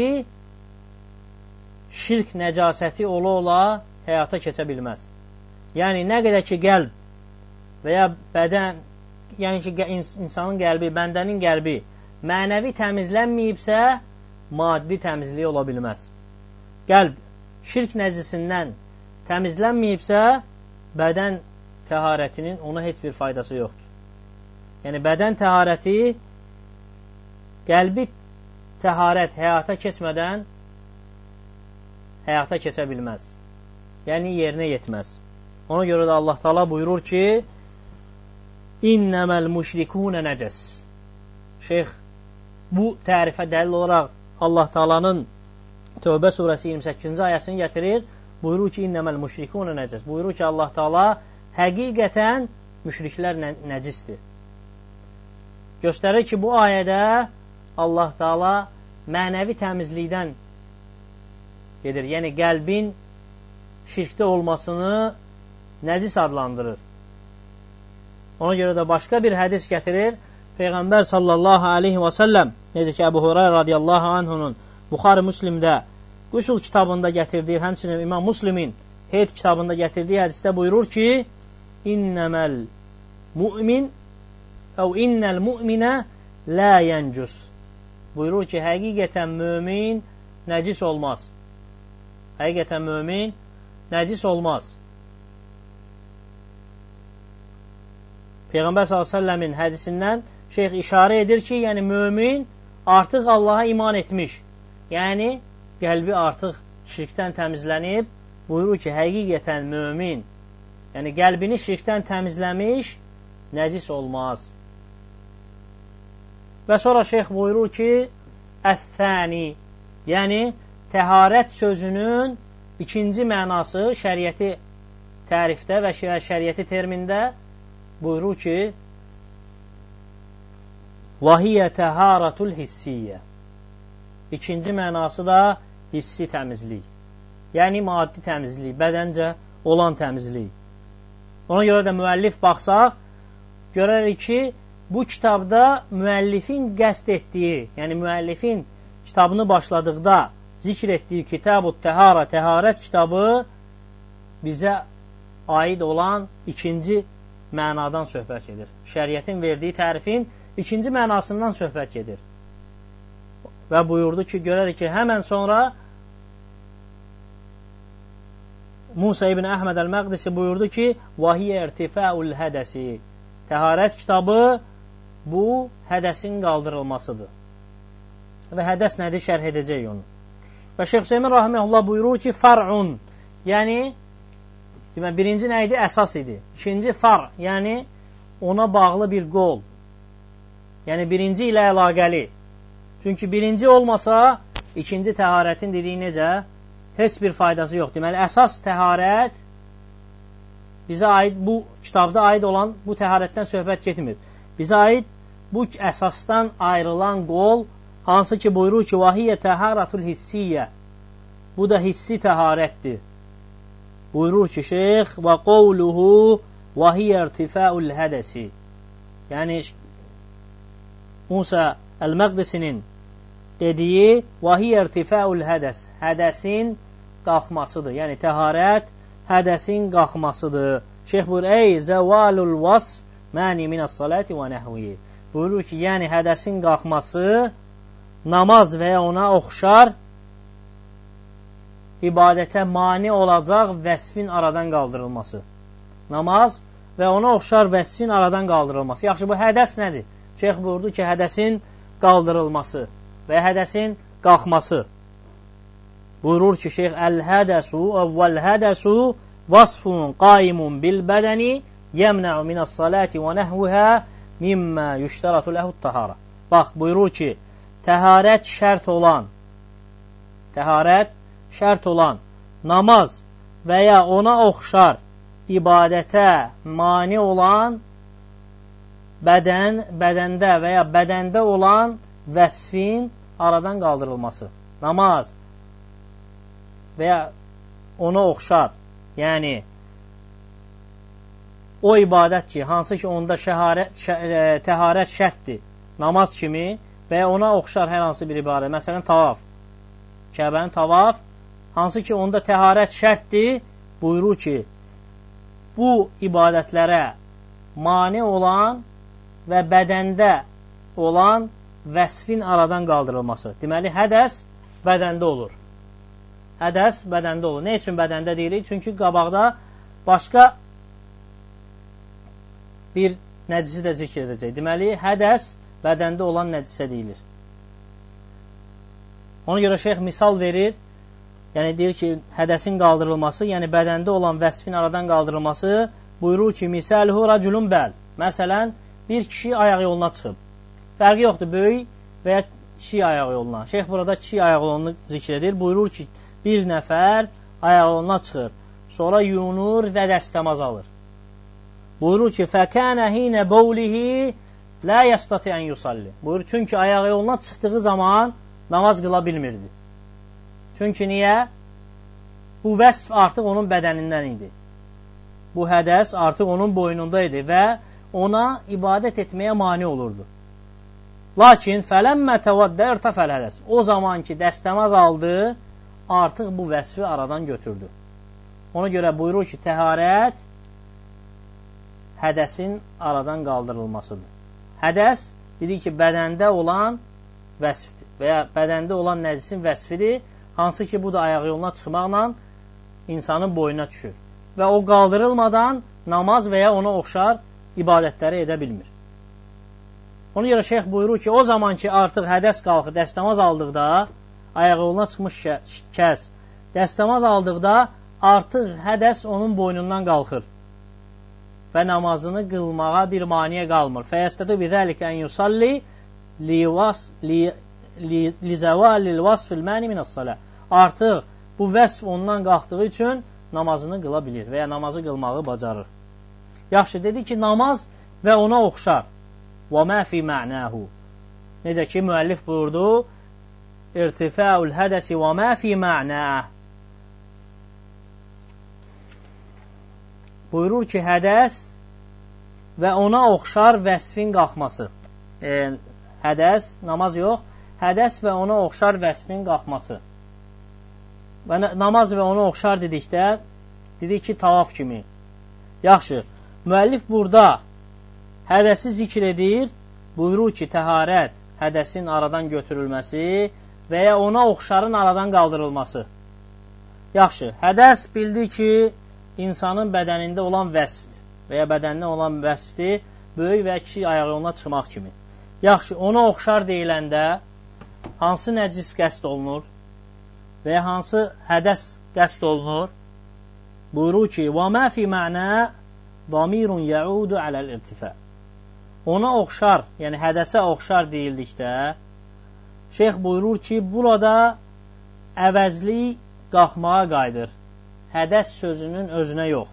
şirk nəcasəti ola-ola həyata keçə bilməz. Yəni, nə qədər ki, qəlb və ya bədən, yəni ki, insanın qəlbi, bəndənin qəlbi mənəvi təmizlənməyibsə, maddi təmizliyi ola bilməz. Qəlb şirk nəcisindən təmizlənməyibsə, bədən təharətinin ona heç bir faydası yoxdur. Yəni, bədən təharəti qəlbi təharət həyata keçmədən həyata keçə bilməz. Yəni, yerinə yetməz. Ona görə də Allah Taala buyurur ki, İnnəməl müşrikunə nəcəs. Şeyx bu tərifə dəlil olaraq Allah Taalanın Tövbə surəsi iyirmi səkkizinci ayəsini gətirir. Buyurur ki, İnnəməl müşrikunə nəcəs. Buyurur ki, Allah Taala həqiqətən müşriklər nə nəcisdir. Göstərir ki, bu ayədə Allah Taala mənəvi təmizlikdən gedir. Yəni, qəlbin şirkdə olmasını nəcis adlandırır. Ona görə də başqa bir hədis gətirir. Peyğəmbər sallallahu aleyhi və səlləm, necə ki, Əbu Hurayra radiyallahu anhunun Buxari Müslimdə Qüsul kitabında gətirdiyi, həmçinin İmam Müslimin Heyt kitabında gətirdiyi hədisdə buyurur ki, İnnəməl mümin əv innəl müminə lə yəncus. Buyurur ki, həqiqətən mömin nəcis olmaz. Həqiqətən mömin nəcis olmaz. Peyğəmbər sallallahu əleyhi və səlləmin hədisindən şeyx işarə edir ki, yəni mömin artıq Allaha iman etmiş. Yəni qəlbi artıq şirkdən təmizlənib. Buyurur ki, həqiqətən mömin, yəni qəlbini şirkdən təmizləmiş, nəcis olmaz. Və sonra şeyx buyurur ki, əth-thani, yəni təharət sözünün ikinci mənası şəriəti tərifdə və şəriəti termində buyurur ki, vahiyyə təharatul hissiyyə. İkinci mənası da hissi təmizlik. Yəni maddi təmizlik, bədəncə olan təmizlik. Ona görə də müəllif baxsaq, görərik ki, bu kitabda müəllifin qəsd etdiyi, yəni müəllifin kitabını başladıqda zikr etdiyi Kitab-ı Təhara, təharət kitabı bizə aid olan ikinci mənadan söhbət edir. Şəriətin verdiyi tərifin ikinci mənasından söhbət edir. Və buyurdu ki, görərik ki, həmən sonra Musa ibn Əhməd əl-Məqdisi buyurdu ki, vahiyyə irtifəul hədəsi. Təharət kitabı bu hədəsin qaldırılmasıdır. Və hədəs nədir? Şərh edəcək onu. Və Şeyx Hüseymin rahimehullah buyurur ki, far'un, yəni birinci nə idi? Əsas idi. İkinci far, yəni ona bağlı bir qol. Yəni birinci ilə əlaqəli. Çünki birinci olmasa, ikinci təharətin dediyi necə? Heç bir faydası yox. Deməli, əsas təharət bizə aid, bu kitabda aid olan bu təharətdən söhbət getmir. Bizə aid bu əsasdan ayrılan qol, hansı ki buyurur ki, vahiyyə təharatul hissiyyə. Bu da hissi təharətdir. Buyurur ki, şeyx və qovluhu və hiyə irtifəul hədəsi. Yəni, Musa Əl-Məqdisinin dediyi və hiyə irtifəul hədəs. Hədəsin qalxmasıdır. Yəni, təharət hədəsin qalxmasıdır. Şeyx buyurur, ey zəvalul vasf məni minəs saləti və nəhviyi. Buyurur ki, yəni hədəsin qalxması namaz və ya ona oxşar ibadətə mane olacaq vəsfin aradan qaldırılması. Namaz və ona oxşar vəsfin aradan qaldırılması. Yaxşı, bu hədəs nədir? Şeyx buyurdu ki, hədəsin qaldırılması və hədəsin qalxması. Buyurur ki, şeyx, əl-hədəsu əvvəl-hədəsu vasfun qaimun bil-bədəni yəmnə'u minəs-saləti və nəhvühə mimmə yüştəratu ləhut-tahara. Bax, buyurur ki, təharət şərt olan, təharət şərt olan namaz və ya ona oxşar ibadətə mane olan bədən, bədəndə və ya bədəndə olan vəsfin aradan qaldırılması. Namaz və ya ona oxşar, yəni o ibadət ki, hansı ki onda şəharət, şə, ə, təharət şərtdir, namaz kimi və ya ona oxşar hər hansı bir ibadət, məsələn tavaf, Kəbənin tavaf, hansı ki onda təharət şərtdir, buyurur ki, bu ibadətlərə mane olan və bədəndə olan vəsfin aradan qaldırılması. Deməli, hədəs bədəndə olur. Hədəs bədəndə olur. Ne üçün bədəndə deyirik? Çünki qabaqda başqa bir nəcisi də zikr edəcək. Deməli, hədəs bədəndə olan nəcisə deyilir. Ona görə şeyx misal verir. Yəni, deyir ki, hədəsin qaldırılması, yəni bədəndə olan vəsfin aradan qaldırılması, buyurur ki, misaluhu raculun bəl. Məsələn, bir kişi ayaq yoluna çıxıb. Fərqi yoxdur, böyük və ya kişi ayaq yoluna. Şeyx burada kişi ayaq yolunu zikr edir. Buyurur ki, bir nəfər ayaq yoluna çıxır. Sonra yunur və dəstəmaz alır. Buyurur ki, fəkənə hinə bəvlihi lə yəstati ən yusalli. Buyurur, çünki ayaq yoluna çıxdığı zaman namaz qıla bilmirdi. Çünki niyə? Bu vəsf artıq onun bədənindən idi. Bu hədəs artıq onun boynunda idi və ona ibadət etməyə mane olurdu. Lakin fələmmə təvəddə irtəfəl hədəs. O zaman ki, dəstəmaz aldı, artıq bu vəsfi aradan götürdü. Ona görə buyurur ki, təharət hədəsin aradan qaldırılmasıdır. Hədəs, dedik ki, bədəndə olan vəsfdir və ya bədəndə olan nəcisin vəsfidir, hansı ki, bu da ayaq yoluna çıxmaqla insanın boynuna düşür. Və o qaldırılmadan namaz və ya ona oxşar ibadətləri edə bilmir. Ona görə şeyx buyurur ki, o zaman ki, artıq hədəs qalxır, dəstəmaz aldıqda, ayaq yoluna çıxmış kəs, dəstəmaz aldıqda artıq hədəs onun boynundan qalxır və namazını qılmağa bir maniyə qalmır. Fəyəstədu bizəlikə ən yusalli lizəvalil vasfil məni minəs-salə. Artıq bu vəsf ondan qalxdığı üçün namazını qıla bilir və ya namazı qılmağı bacarır. Yaxşı, dedi ki, namaz və ona oxşar. Və mə fi mə'nəhu. Necə ki, müəllif buyurdu, irtifəul hədəsi və mə fi mə'nəh. Buyurur ki, hədəs və ona oxşar vəsfin qalxması. E, hədəs, namaz yox, hədəs və ona oxşar vəsfin qalxması. Və namaz və ona oxşar dedikdə, dedik ki, tavaf kimi. Yaxşı, müəllif burada hədəsi zikr edir, buyurur ki, təharət, hədəsin aradan götürülməsi və ya ona oxşarın aradan qaldırılması. Yaxşı, hədəs bildi ki, insanın bədənində olan vəsfdir və ya bədənində olan vəsfdir, böyük və kiçik ayaq yoluna çıxmaq kimi. Yaxşı, ona oxşar deyiləndə hansı nəcis qəsd olunur və ya hansı hədəs qəsd olunur? Buyurur ki, وَمَا فِي مَعْنَا ضَمِيرٌ يَعُودُ عَلَى الْاِرْتِفَى. Ona oxşar, yəni hədəsə oxşar deyildikdə, şeyx buyurur ki, burada əvəzli qalxmağa qayıdır. Hədəs sözünün özünə yox.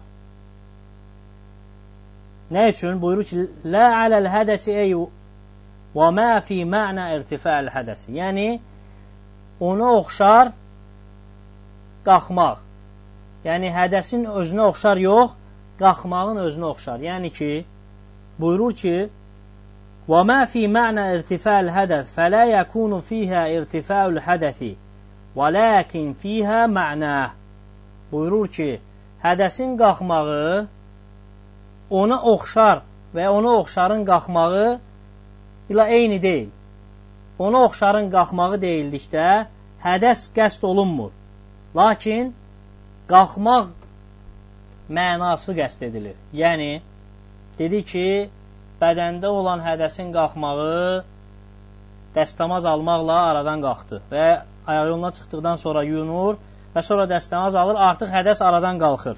Nə üçün? Buyurur ki, لَا عَلَى الْهَدَسِ اَيُّ وَمَا فِي مَعْنَا اِرْتِفَى الْهَدَسِ. Yəni, ona oxşar qalxmaq. Yəni, hədəsin özünə oxşar yox, qalxmağın özünə oxşar. Yəni ki, buyurur ki, وَمَا فِي مَعْنَى اِرْتِفَاءِ الْحَدَثِ فَلَا يَكُونُ فِيهَا اِرْتِفَاءُ الْحَدَثِ وَلَكِنْ فِيهَا مَعْنَى Buyurur ki, hədəsin qalxmağı ona oxşar və ona oxşarın qalxmağı ilə eyni deyil. Ona oxşarın qalxmağı deyildikdə hədəs qəsd olunmur. Lakin qalxmaq mənası qəsd edilir. Yəni, dedi ki, bədəndə olan hədəsin qalxmağı dəstəmaz almaqla aradan qalxdı və ayaq yoluna çıxdıqdan sonra yuyunur və sonra dəstəmaz alır, artıq hədəs aradan qalxır.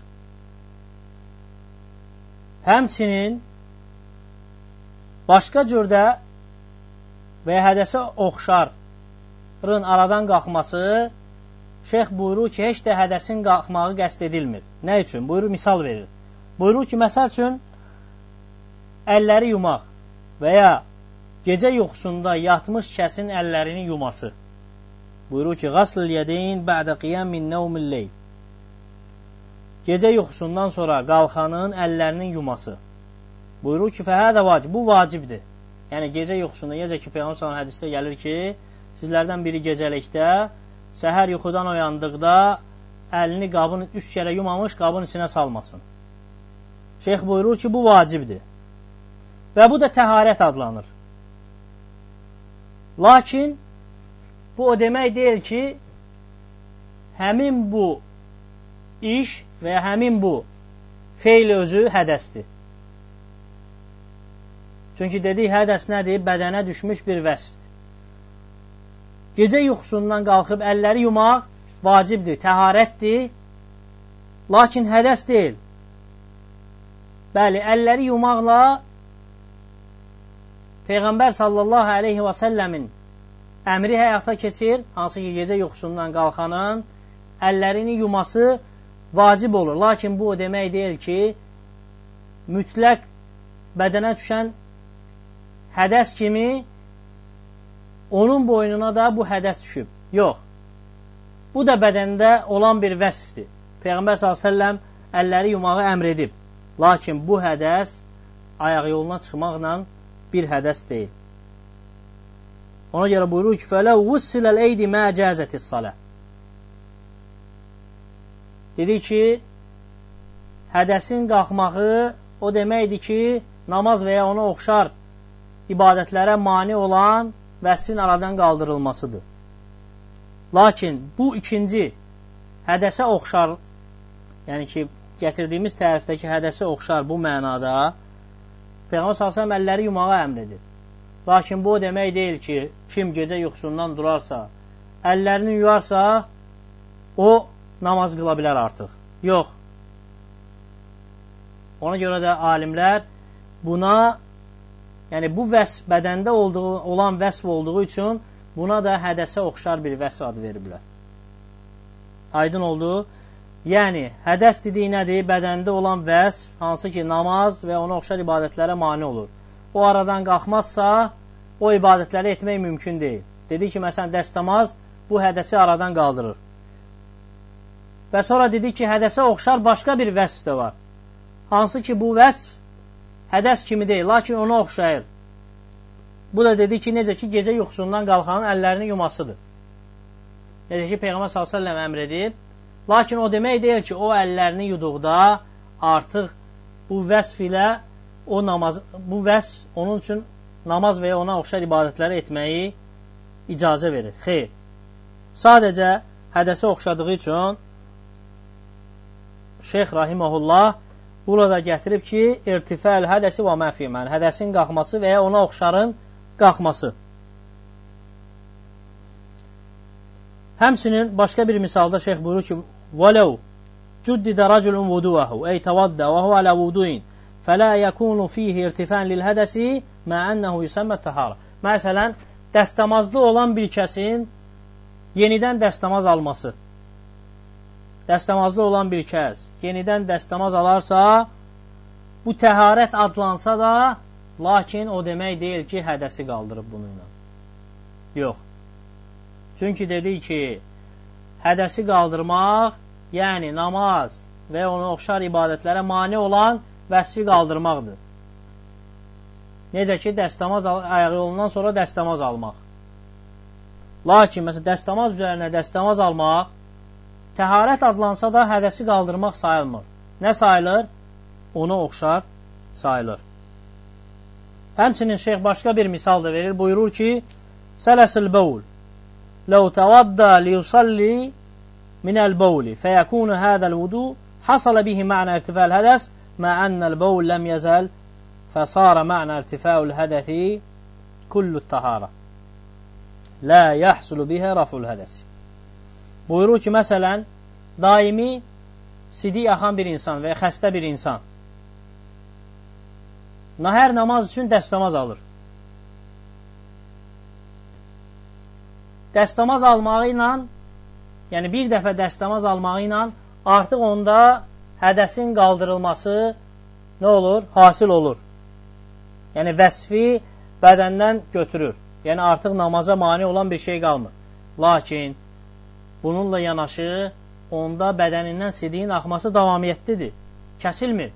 Həmçinin başqa cürdə və hədəsə oxşarın aradan qalxması, şeyx buyurur ki, heç də hədəsin qalxmağı qəsd edilmir. Nə üçün? Buyurur, misal verir. Buyurur ki, məsəl üçün, əlləri yumaq və ya gecə yuxusunda yatmış kəsin əllərini yuması. Buyurur ki, غَسْلِ الْيَدَيْنِ بَعْدَ قِيَامِ النَّوْمِ اللَّيْلِ Gecə yuxusundan sonra qalxanın əllərinin yuması. Buyurur ki, fəhədə vacib, bu vacibdir. Yəni, gecə yuxusunda, necə ki, Peyğəmbər sallallahu əleyhi və səlləm hədisdə gəlir ki, sizlərdən biri gecəlikdə, səhər yuxudan oyandıqda əlini qabın üç kərə yumamış, qabın içinə salmasın. Şeyx buyurur ki, bu vacibdir. Və bu da təharət adlanır. Lakin, bu o demək deyil ki, həmin bu iş və ya həmin bu feil özü hədəsdir. Çünki dedik, hədəs nədir? Bədənə düşmüş bir vəsfdir. Gecə yuxusundan qalxıb əlləri yumaq vacibdir, təharətdir, lakin hədəs deyil. Bəli, əlləri yumaqla Peyğəmbər sallallahu aleyhi və səlləmin əmri həyata keçir, hansı ki, gecə yuxusundan qalxanın əllərini yuması vacib olur. Lakin bu o demək deyil ki, mütləq bədənə düşən hədəs kimi onun boynuna da bu hədəs düşüb. Yox. Bu da bədəndə olan bir vəsfdir. Peyğəmbər sallallahu aleyhi və səlləm əlləri yumağı əmr edib. Lakin bu hədəs ayaq yoluna çıxmaqla bir hədəs deyil. Ona görə buyurur ki, فَلَوْ وُسِّلَ الْاَيْدِ مَا جَازَتِ الصَّلَةِ Dedi ki, hədəsin qalxmağı o deməkdir ki, namaz və ya ona oxşar ibadətlərə mane olan vəsfin aradan qaldırılmasıdır. Lakin bu ikinci hədəsə oxşar, yəni ki, gətirdiyimiz tərifdəki hədəsə oxşar bu mənada Peyğəmbər sallallahu əleyhi və səlləm əlləri yumağa əmr edir. Lakin bu o demək deyil ki, kim gecə yuxusundan durarsa, əllərini yuyarsa, o namaz qıla bilər artıq. Yox. Ona görə də alimlər buna, yəni bu vəsf bədəndə olduğu, olan vəsf olduğu üçün buna da hədəsə oxşar bir vəsf adı veriblər. Aydın oldu. Yəni, hədəs dediyi nədir? Bədəndə olan vəsf, hansı ki, namaz və ona oxşar ibadətlərə mane olur. O aradan qalxmazsa, o ibadətləri etmək mümkün deyil. Dedi ki, məsələn, dəstəmaz bu hədəsi aradan qaldırır. Və sonra dedi ki, hədəsə oxşar başqa bir vəsf də var. Hansı ki, bu vəsf hədəs kimi deyil, lakin ona oxşayır. Bu da dedi ki, necə ki, gecə yuxusundan qalxanın əllərini yumasıdır. Necə ki, Peyğəmbər sallallahu əleyhi və səlləm əmr edib. Lakin o demək deyil ki, o əllərini yuduqda artıq bu vəsf ilə o namaz, bu vəsf onun üçün namaz və ya ona oxşar ibadətləri etməyi icazə verir. Xeyr. Sadəcə hədəsə oxşadığı üçün Şeyx Rahiməhullah burada gətirib ki, irtifəl hədəsi və məfimən, hədəsin qalxması və ya ona oxşarın qalxması. Həmçinin başqa bir misalda şeyx buyurur ki, وَلَوْ جُدِّدَ رَجُلٌ وُدُوَهُ اَيْ تَوَدَّ وَهُوَ عَلَى وُدُوءٍ فَلَا يَكُونُ فِيهِ اِرْتِفَانْ لِلْهَدَسِ مَا أَنَّهُ يُسَمَّ التَّهَارَ Məsələn, dəstəmazlı olan bir kəsin yenidən dəstəmaz alması. Dəstəmazlı olan bir kəs yenidən dəstəmaz alarsa, bu təharət adlansa da, lakin o demək deyil ki, hədəsi qaldırıb bununla. Yox. Çünki dedik ki, hədəsi qaldırmaq yəni namaz və ona oxşar ibadətlərə mane olan vəsfi qaldırmaqdır. Necə ki, dəstəmaz ayağı yolundan sonra dəstəmaz almaq. Lakin, məsələn, dəstəmaz üzərinə dəstəmaz almaq, təharət adlansa da hədəsi qaldırmaq sayılmır. Nə sayılır? Ona oxşar sayılır. Həmçinin şeyx başqa bir misal da verir. Buyurur ki, Sələsil bəvl Ləv təvadda liyusalli minəl bəvli fəyəkunu hədəl vudu hasala bihi mə'nə irtifəl hədəs mə'ənnəl bəvl ləm yəzəl fəsara mə'nə irtifəul hədəthi kullu tahara lə yəhsulu bihə raful hədəsi. Buyurur ki, məsələn, daimi sidik axan bir insan və ya xəstə bir insan hər namaz üçün dəstəmaz alır. Dəstəmaz almağı ilə, yəni bir dəfə dəstəmaz almağı ilə artıq onda hədəsin qaldırılması nə olur? Hasil olur. Yəni vəsfi bədəndən götürür. Yəni artıq namaza mane olan bir şey qalmır. Lakin bununla yanaşı onda bədənindən sidiyin axması davamiyyətlidir. Kəsilmir.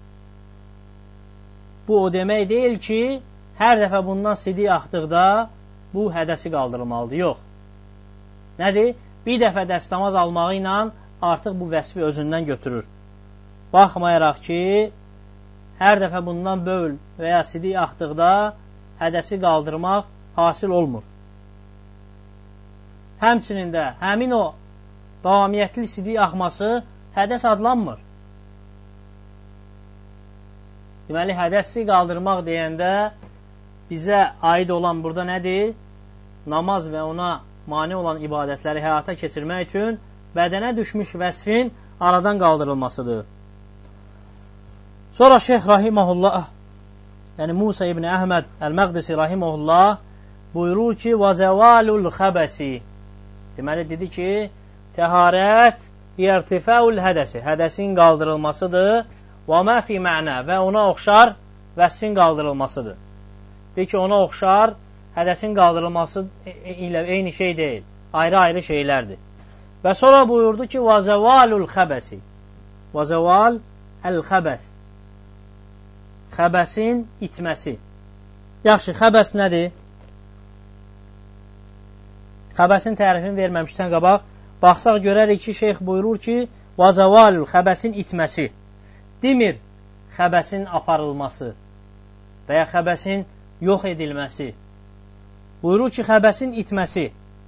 Bu o demək deyil ki, hər dəfə bundan sidik axdıqda bu hədəsi qaldırılmalıdır. Yox. Nədir? Bir dəfə dəstəmaz almağı ilə artıq bu vəsfi özündən götürür. Baxmayaraq ki, hər dəfə bundan böl və ya sidik axdıqda hədəsi qaldırmaq hasil olmur. Həmçinin də həmin o davamiyyətli sidik axması hədəs adlanmır. Deməli, hədəsi qaldırmaq deyəndə bizə aid olan burada nədir? Namaz və ona mane olan ibadətləri həyata keçirmək üçün bədənə düşmüş vəsfin aradan qaldırılmasıdır. Sonra Şeyx Rahiməhullah, yəni Musa ibn Əhməd Əl-Məqdisi Rahiməhullah buyurur ki, وَزَوَالُ الْخَبَسِ Deməli, dedi ki, təharət irtifəul hədəsi, hədəsin qaldırılmasıdır. وَمَا فِي mə'nə və ona oxşar vəsfin qaldırılmasıdır. Deyir ki, ona oxşar hədəsin qaldırılması ilə eyni şey deyil. Ayrı-ayrı şeylərdir. Və sonra buyurdu ki, وَزَوَالُ الْخَبَسِ وَزَوَال əl-xəbəs Xəbəsin itməsi. Yaxşı, xəbəs nədir? Xəbəsin tərifini verməmişdən qabaq, baxsaq görərik ki, şeyx buyurur ki, وَزَوَالُ xəbəsin itməsi. Demir, xəbəsin aparılması və ya xəbəsin yox edilməsi. Buyurur ki, xəbəsin itməsi.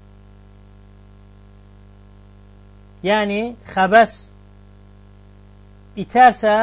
Yəni, xəbəs itərsə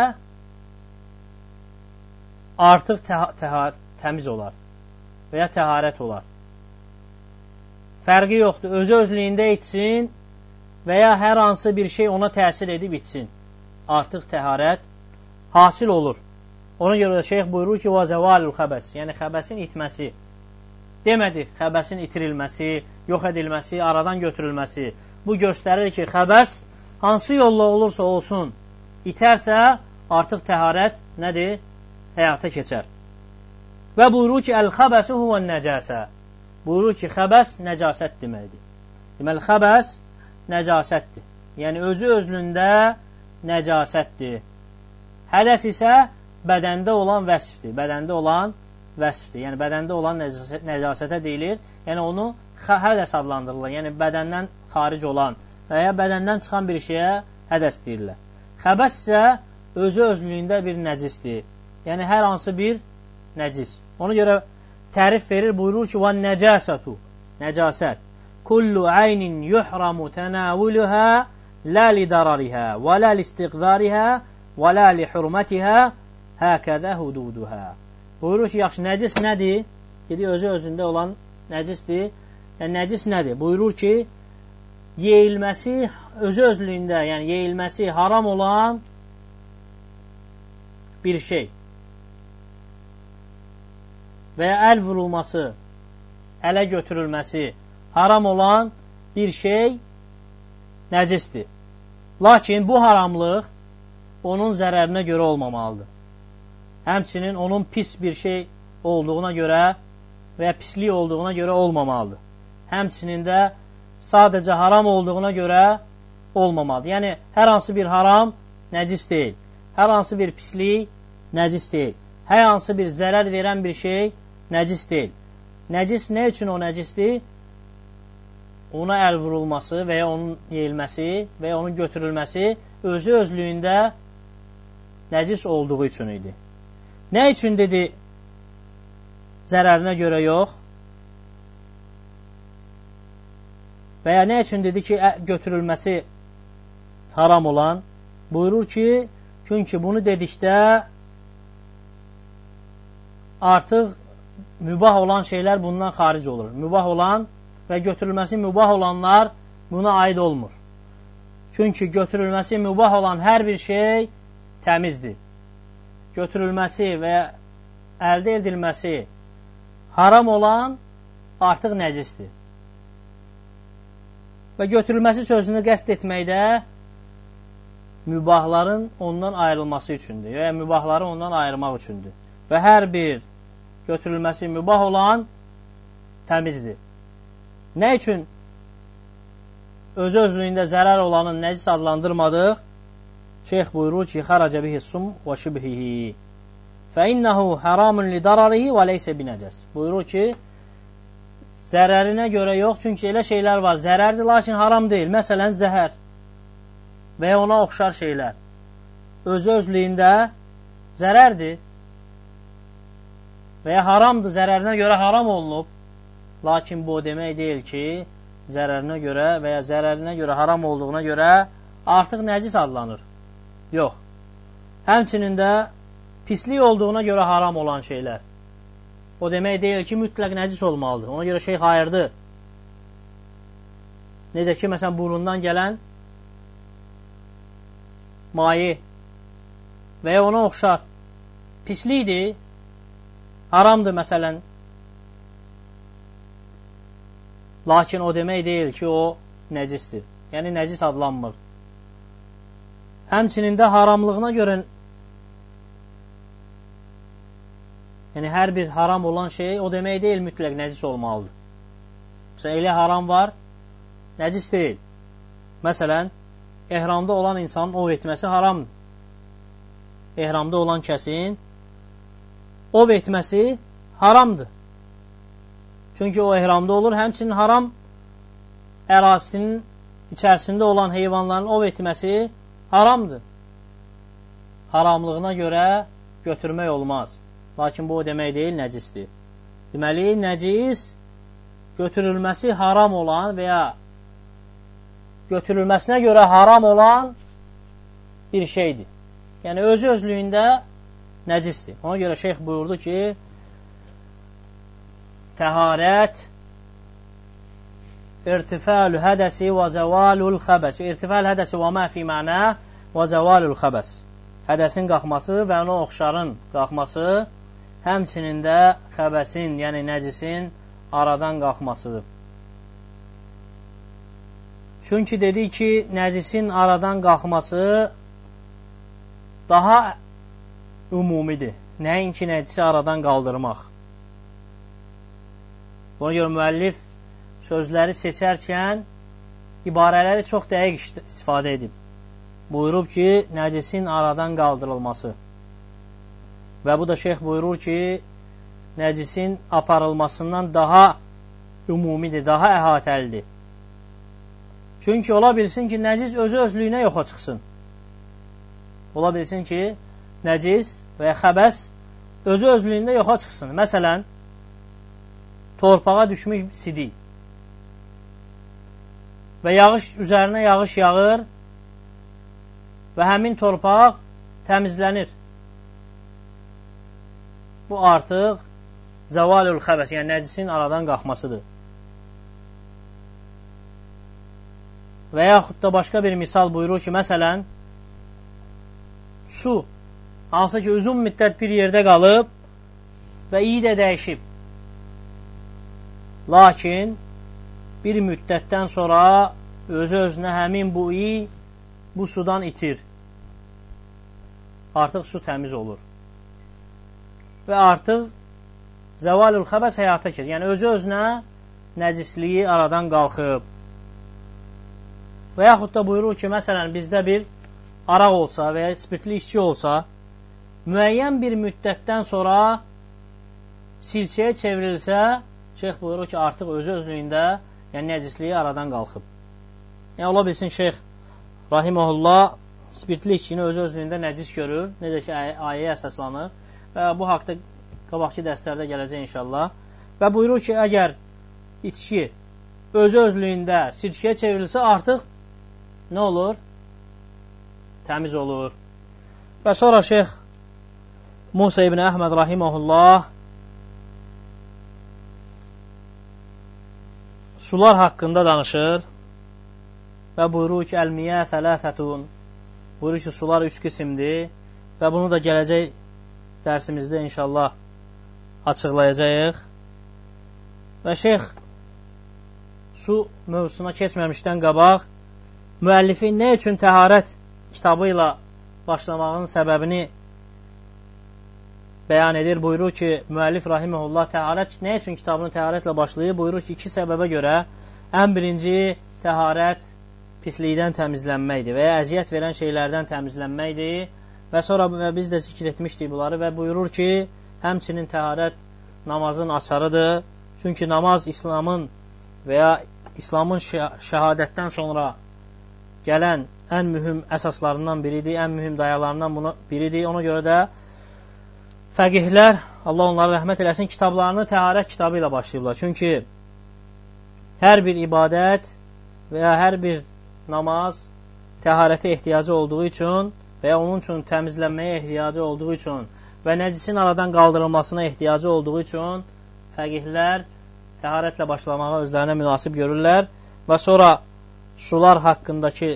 artıq təmiz olar və ya təharət olar. Fərqi yoxdur, özü özlüyündə itsin və ya hər hansı bir şey ona təsir edib itsin. Artıq təharət hasil olur. Ona görə də şeyx buyurur ki, وَزَوَالُ الْخَبَسِ Yəni, xəbəsin itməsi. Demədi, xəbəsin itirilməsi, yox edilməsi, aradan götürülməsi. Bu göstərir ki, xəbəs hansı yolla olursa olsun, itərsə artıq təharət nədir? Həyata keçər. Və buyurur ki, əl-xəbəsi huvən nəcəsə. Buyurur ki, xəbəs nəcasət deməkdir. Deməli, xəbəs nəcasətdir. Yəni, özü özlündə nəcasətdir. Hədəs isə bədəndə olan vəsfdir. Bədəndə olan vəsfdir. Yəni, bədəndə olan nəcasətə deyilir. Yəni, onu hədəs adlandırırlar. Yəni, bədəndən xaric olan və ya bədəndən çıxan bir şeyə hədəs deyirlər. Xəbəs isə özü özlüyündə bir nəcisdir. Yəni, hər hansı bir nəcis. Ona görə tərif verir, buyurur ki, وَالنَّجَاسَةُ Nəcasət. Kullu aynin yuhramu tənavuluhə lə lidararihə və lə listiqdarihə və lə lihurmətihə həkədə hududuhə. Buyurur ki, yaxşı, nəcis nədir? Dedi, özü özündə olan nəcisdir. Yəni, nəcis nədir? Buyurur ki, yeyilməsi özü özlüyündə, yəni yeyilməsi haram olan bir şey və ya əl vurulması, ələ götürülməsi haram olan bir şey nəcisdir. Lakin bu haramlıq onun zərərinə görə olmamalıdır. Həmçinin onun pis bir şey olduğuna görə və ya pislik olduğuna görə olmamalıdır. Həmçinin də sadəcə haram olduğuna görə olmamalıdır. Yəni, hər hansı bir haram nəcis deyil. Hər hansı bir pislik nəcis deyil. Hər hansı bir zərər verən bir şey nəcis deyil. Nəcis nə üçün o nəcisdir? Ona əl vurulması və ya onun yeyilməsi və ya onun götürülməsi özü özlüyündə nəcis olduğu üçün idi. Nə üçün dedi zərərinə görə yox? Və ya nə üçün dedi ki, götürülməsi haram olan? Buyurur ki, çünki bunu dedikdə artıq mübah olan şeylər bundan xaric olur. Mübah olan və götürülməsi mübah olanlar buna aid olmur. Çünki götürülməsi mübah olan hər bir şey təmizdir. Götürülməsi və əldə edilməsi haram olan artıq nəcisdir. Və götürülməsi sözünü qəsd etməkdə mübahların ondan ayrılması üçündür. Və ya mübahları ondan ayırmaq üçündür. Və hər bir götürülməsi mübah olan təmizdir. Nə üçün özü özlüyündə zərər olanın nəcis adlandırmadıq? Şeyx buyurur ki, xaracə bihi sum və şibhihi fə innəhu haramun li dararihi və leysə binəcəs. Buyurur ki, zərərinə görə yox, çünki elə şeylər var, zərərdir, lakin haram deyil. Məsələn, zəhər və ya ona oxşar şeylər. Özü özlüyündə zərərdir və ya haramdır, zərərinə görə haram olunub. Lakin bu o demək deyil ki, zərərinə görə və ya zərərinə görə haram olduğuna görə artıq nəcis adlanır. Yox. Həmçinin də pislik olduğuna görə haram olan şeylər. O demək deyil ki, mütləq nəcis olmalıdır. Ona görə şeyx ayırdı. Necə ki, məsələn, burundan gələn mayi və ya ona oxşar pislikdir, haramdır məsələn. Lakin o demək deyil ki, o nəcisdir. Yəni, nəcis adlanmır. Həmçinin də haramlığına görə, yəni, hər bir haram olan şey, o demək deyil, mütləq nəcis olmalıdır. Məsələn, elə haram var, nəcis deyil. Məsələn, ehramda olan insanın ov etməsi haramdır. Ehramda olan kəsin ov etməsi haramdır. Çünki o ehramda olur, həmçinin haram ərazisinin içərisində olan heyvanların ov etməsi haramdır. Haramlığına görə götürmək olmaz. Lakin bu o demək deyil, nəcisdir. Deməli, nəcis götürülməsi haram olan və ya götürülməsinə görə haram olan bir şeydir. Yəni, özü özlüyündə nəcisdir. Ona görə şeyx buyurdu ki, təharət, irtifəl hədəsi və zəvalul xəbəs. İrtifəl hədəsi və mə fi mənə və zəvalul xəbəs. Hədəsin qalxması və ona oxşarın qalxması, həmçinin də xəbəsin, yəni nəcisin aradan qalxmasıdır. Çünki dedik ki, nəcisin aradan qalxması daha ümumidir. Nəinki nəcisi aradan qaldırmaq. Buna görə müəllif sözləri seçərkən ibarələri çox dəqiq istifadə edib. Buyurub ki, nəcisin aradan qaldırılması. Və bu da şeyx buyurur ki, nəcisin aparılmasından daha ümumidir, daha əhatəlidir. Çünki ola bilsin ki, nəcis özü özlüyünə yoxa çıxsın. Ola bilsin ki, nəcis və ya xəbəs özü özlüyündə yoxa çıxsın. Məsələn, torpağa düşmüş sidik və yağış üzərinə yağış yağır və həmin torpaq təmizlənir. Bu artıq zəvalül xəbəs, yəni nəcisin aradan qalxmasıdır. Və yaxud da başqa bir misal buyurur ki, məsələn, su, hansı ki, uzun müddət bir yerdə qalıb və iyi də dəyişib. Lakin, bir müddətdən sonra özü-özünə həmin bu iyi bu sudan itir. Artıq su təmiz olur. Və artıq zəvalül xəbəs həyata keçir. Yəni, özü-özünə nəcisliyi aradan qalxıb. və yaxud da buyurur ki, məsələn, bizdə bir araq olsa və ya spirtli içki olsa, müəyyən bir müddətdən sonra sirkəyə çevrilsə, şeyx buyurur ki, artıq özü özlüyündə, yəni nəcisliyi aradan qalxıb. Yəni, ola bilsin, şeyx rahiməhullah spirtli içkini özü özlüyündə nəcis görür, necə ki, ayəyə əsaslanır və bu haqda qabaqki dərslərdə gələcək inşallah. Və buyurur ki, əgər içki özü özlüyündə sirkəyə çevrilsə, artıq nə olur? Təmiz olur. Və sonra şeyx Musa ibn Əhməd rahiməhullah sular haqqında danışır və buyurur ki, əl-miyə thələthətun, buyurur ki, sular üç qismdir və bunu da gələcək dərsimizdə inşallah açıqlayacağıq. Və şeyx su mövzusuna keçməmişdən qabaq müəllifin nə üçün təharət kitabı ilə başlamağın səbəbini bəyan edir. Buyurur ki, müəllif rahiməhullah təharət nə üçün kitabını təharətlə başlayır? Buyurur ki, iki səbəbə görə ən birinci təharət pislikdən təmizlənməkdir və ya əziyyət verən şeylərdən təmizlənməkdir və sonra və biz də zikr etmişdik bunları və buyurur ki, həmçinin təharət namazın açarıdır. Çünki namaz İslamın və ya İslamın şəhadətdən sonra gələn ən mühüm əsaslarından biridir, ən mühüm dayalarından biridir. Ona görə də fəqihlər, Allah onlara rəhmət eləsin, kitablarını təharət kitabı ilə başlayıblar. Çünki hər bir ibadət və ya hər bir namaz təharətə ehtiyacı olduğu üçün və ya onun üçün təmizlənməyə ehtiyacı olduğu üçün və nəcisin aradan qaldırılmasına ehtiyacı olduğu üçün fəqihlər təharətlə başlamağa özlərinə münasib görürlər və sonra sular haqqındakı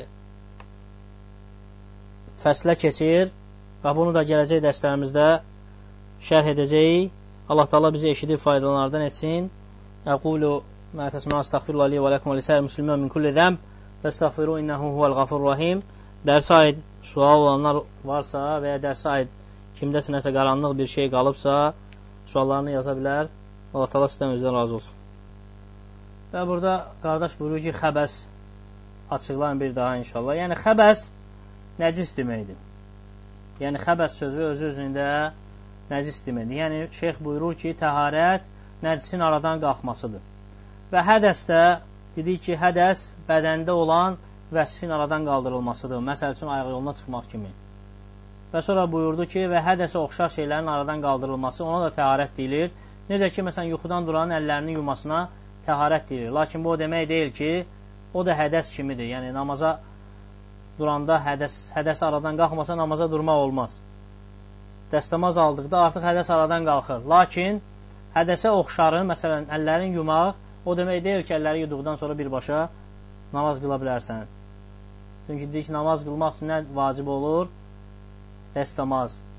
fəslə keçir və bunu da gələcək dərslərimizdə şərh edəcəyik. Allah Taala bizi eşidib faydalanlardan etsin. Əqulu mə təsmə əstəğfirullah li və ləkum və lisəl müslimə min kulli zəmb və əstəğfiru innəhu huvəl qafurur rahim. Dərsə aid sual olanlar varsa və ya dərsə aid kimdəsə nəsə qaranlıq bir şey qalıbsa, suallarını yaza bilər. Allah Taala sizdən özdən razı olsun. Və burada qardaş buyurur ki, xəbəs açıqlayın bir daha inşallah. Yəni, xəbəs nəcis deməkdir. Yəni, xəbəs sözü özü özündə nəcis deməkdir. Yəni, şeyx buyurur ki, təharət nəcisin aradan qalxmasıdır. Və hədəsdə dedik ki, hədəs bədəndə olan vəsfin aradan qaldırılmasıdır. Məsəl üçün, ayaq yoluna çıxmaq kimi. Və sonra buyurdu ki, və hədəsə oxşar şeylərin aradan qaldırılması, ona da təharət deyilir. Necə ki, məsələn, yuxudan duranın əllərinin yumasına təharət deyilir. Lakin bu o demək deyil ki, o da hədəs kimidir. Yəni, namaza duranda hədəs, hədəs aradan qalxmasa namaza durmaq olmaz. Dəstəmaz aldıqda artıq hədəs aradan qalxır. Lakin, hədəsə oxşarın, məsələn, əllərin yumaq, o demək deyil ki, əlləri yuduqdan sonra birbaşa namaz qıla bilərsən. Çünki dedik, namaz qılmaq üçün nə vacib olur? Dəstəmaz.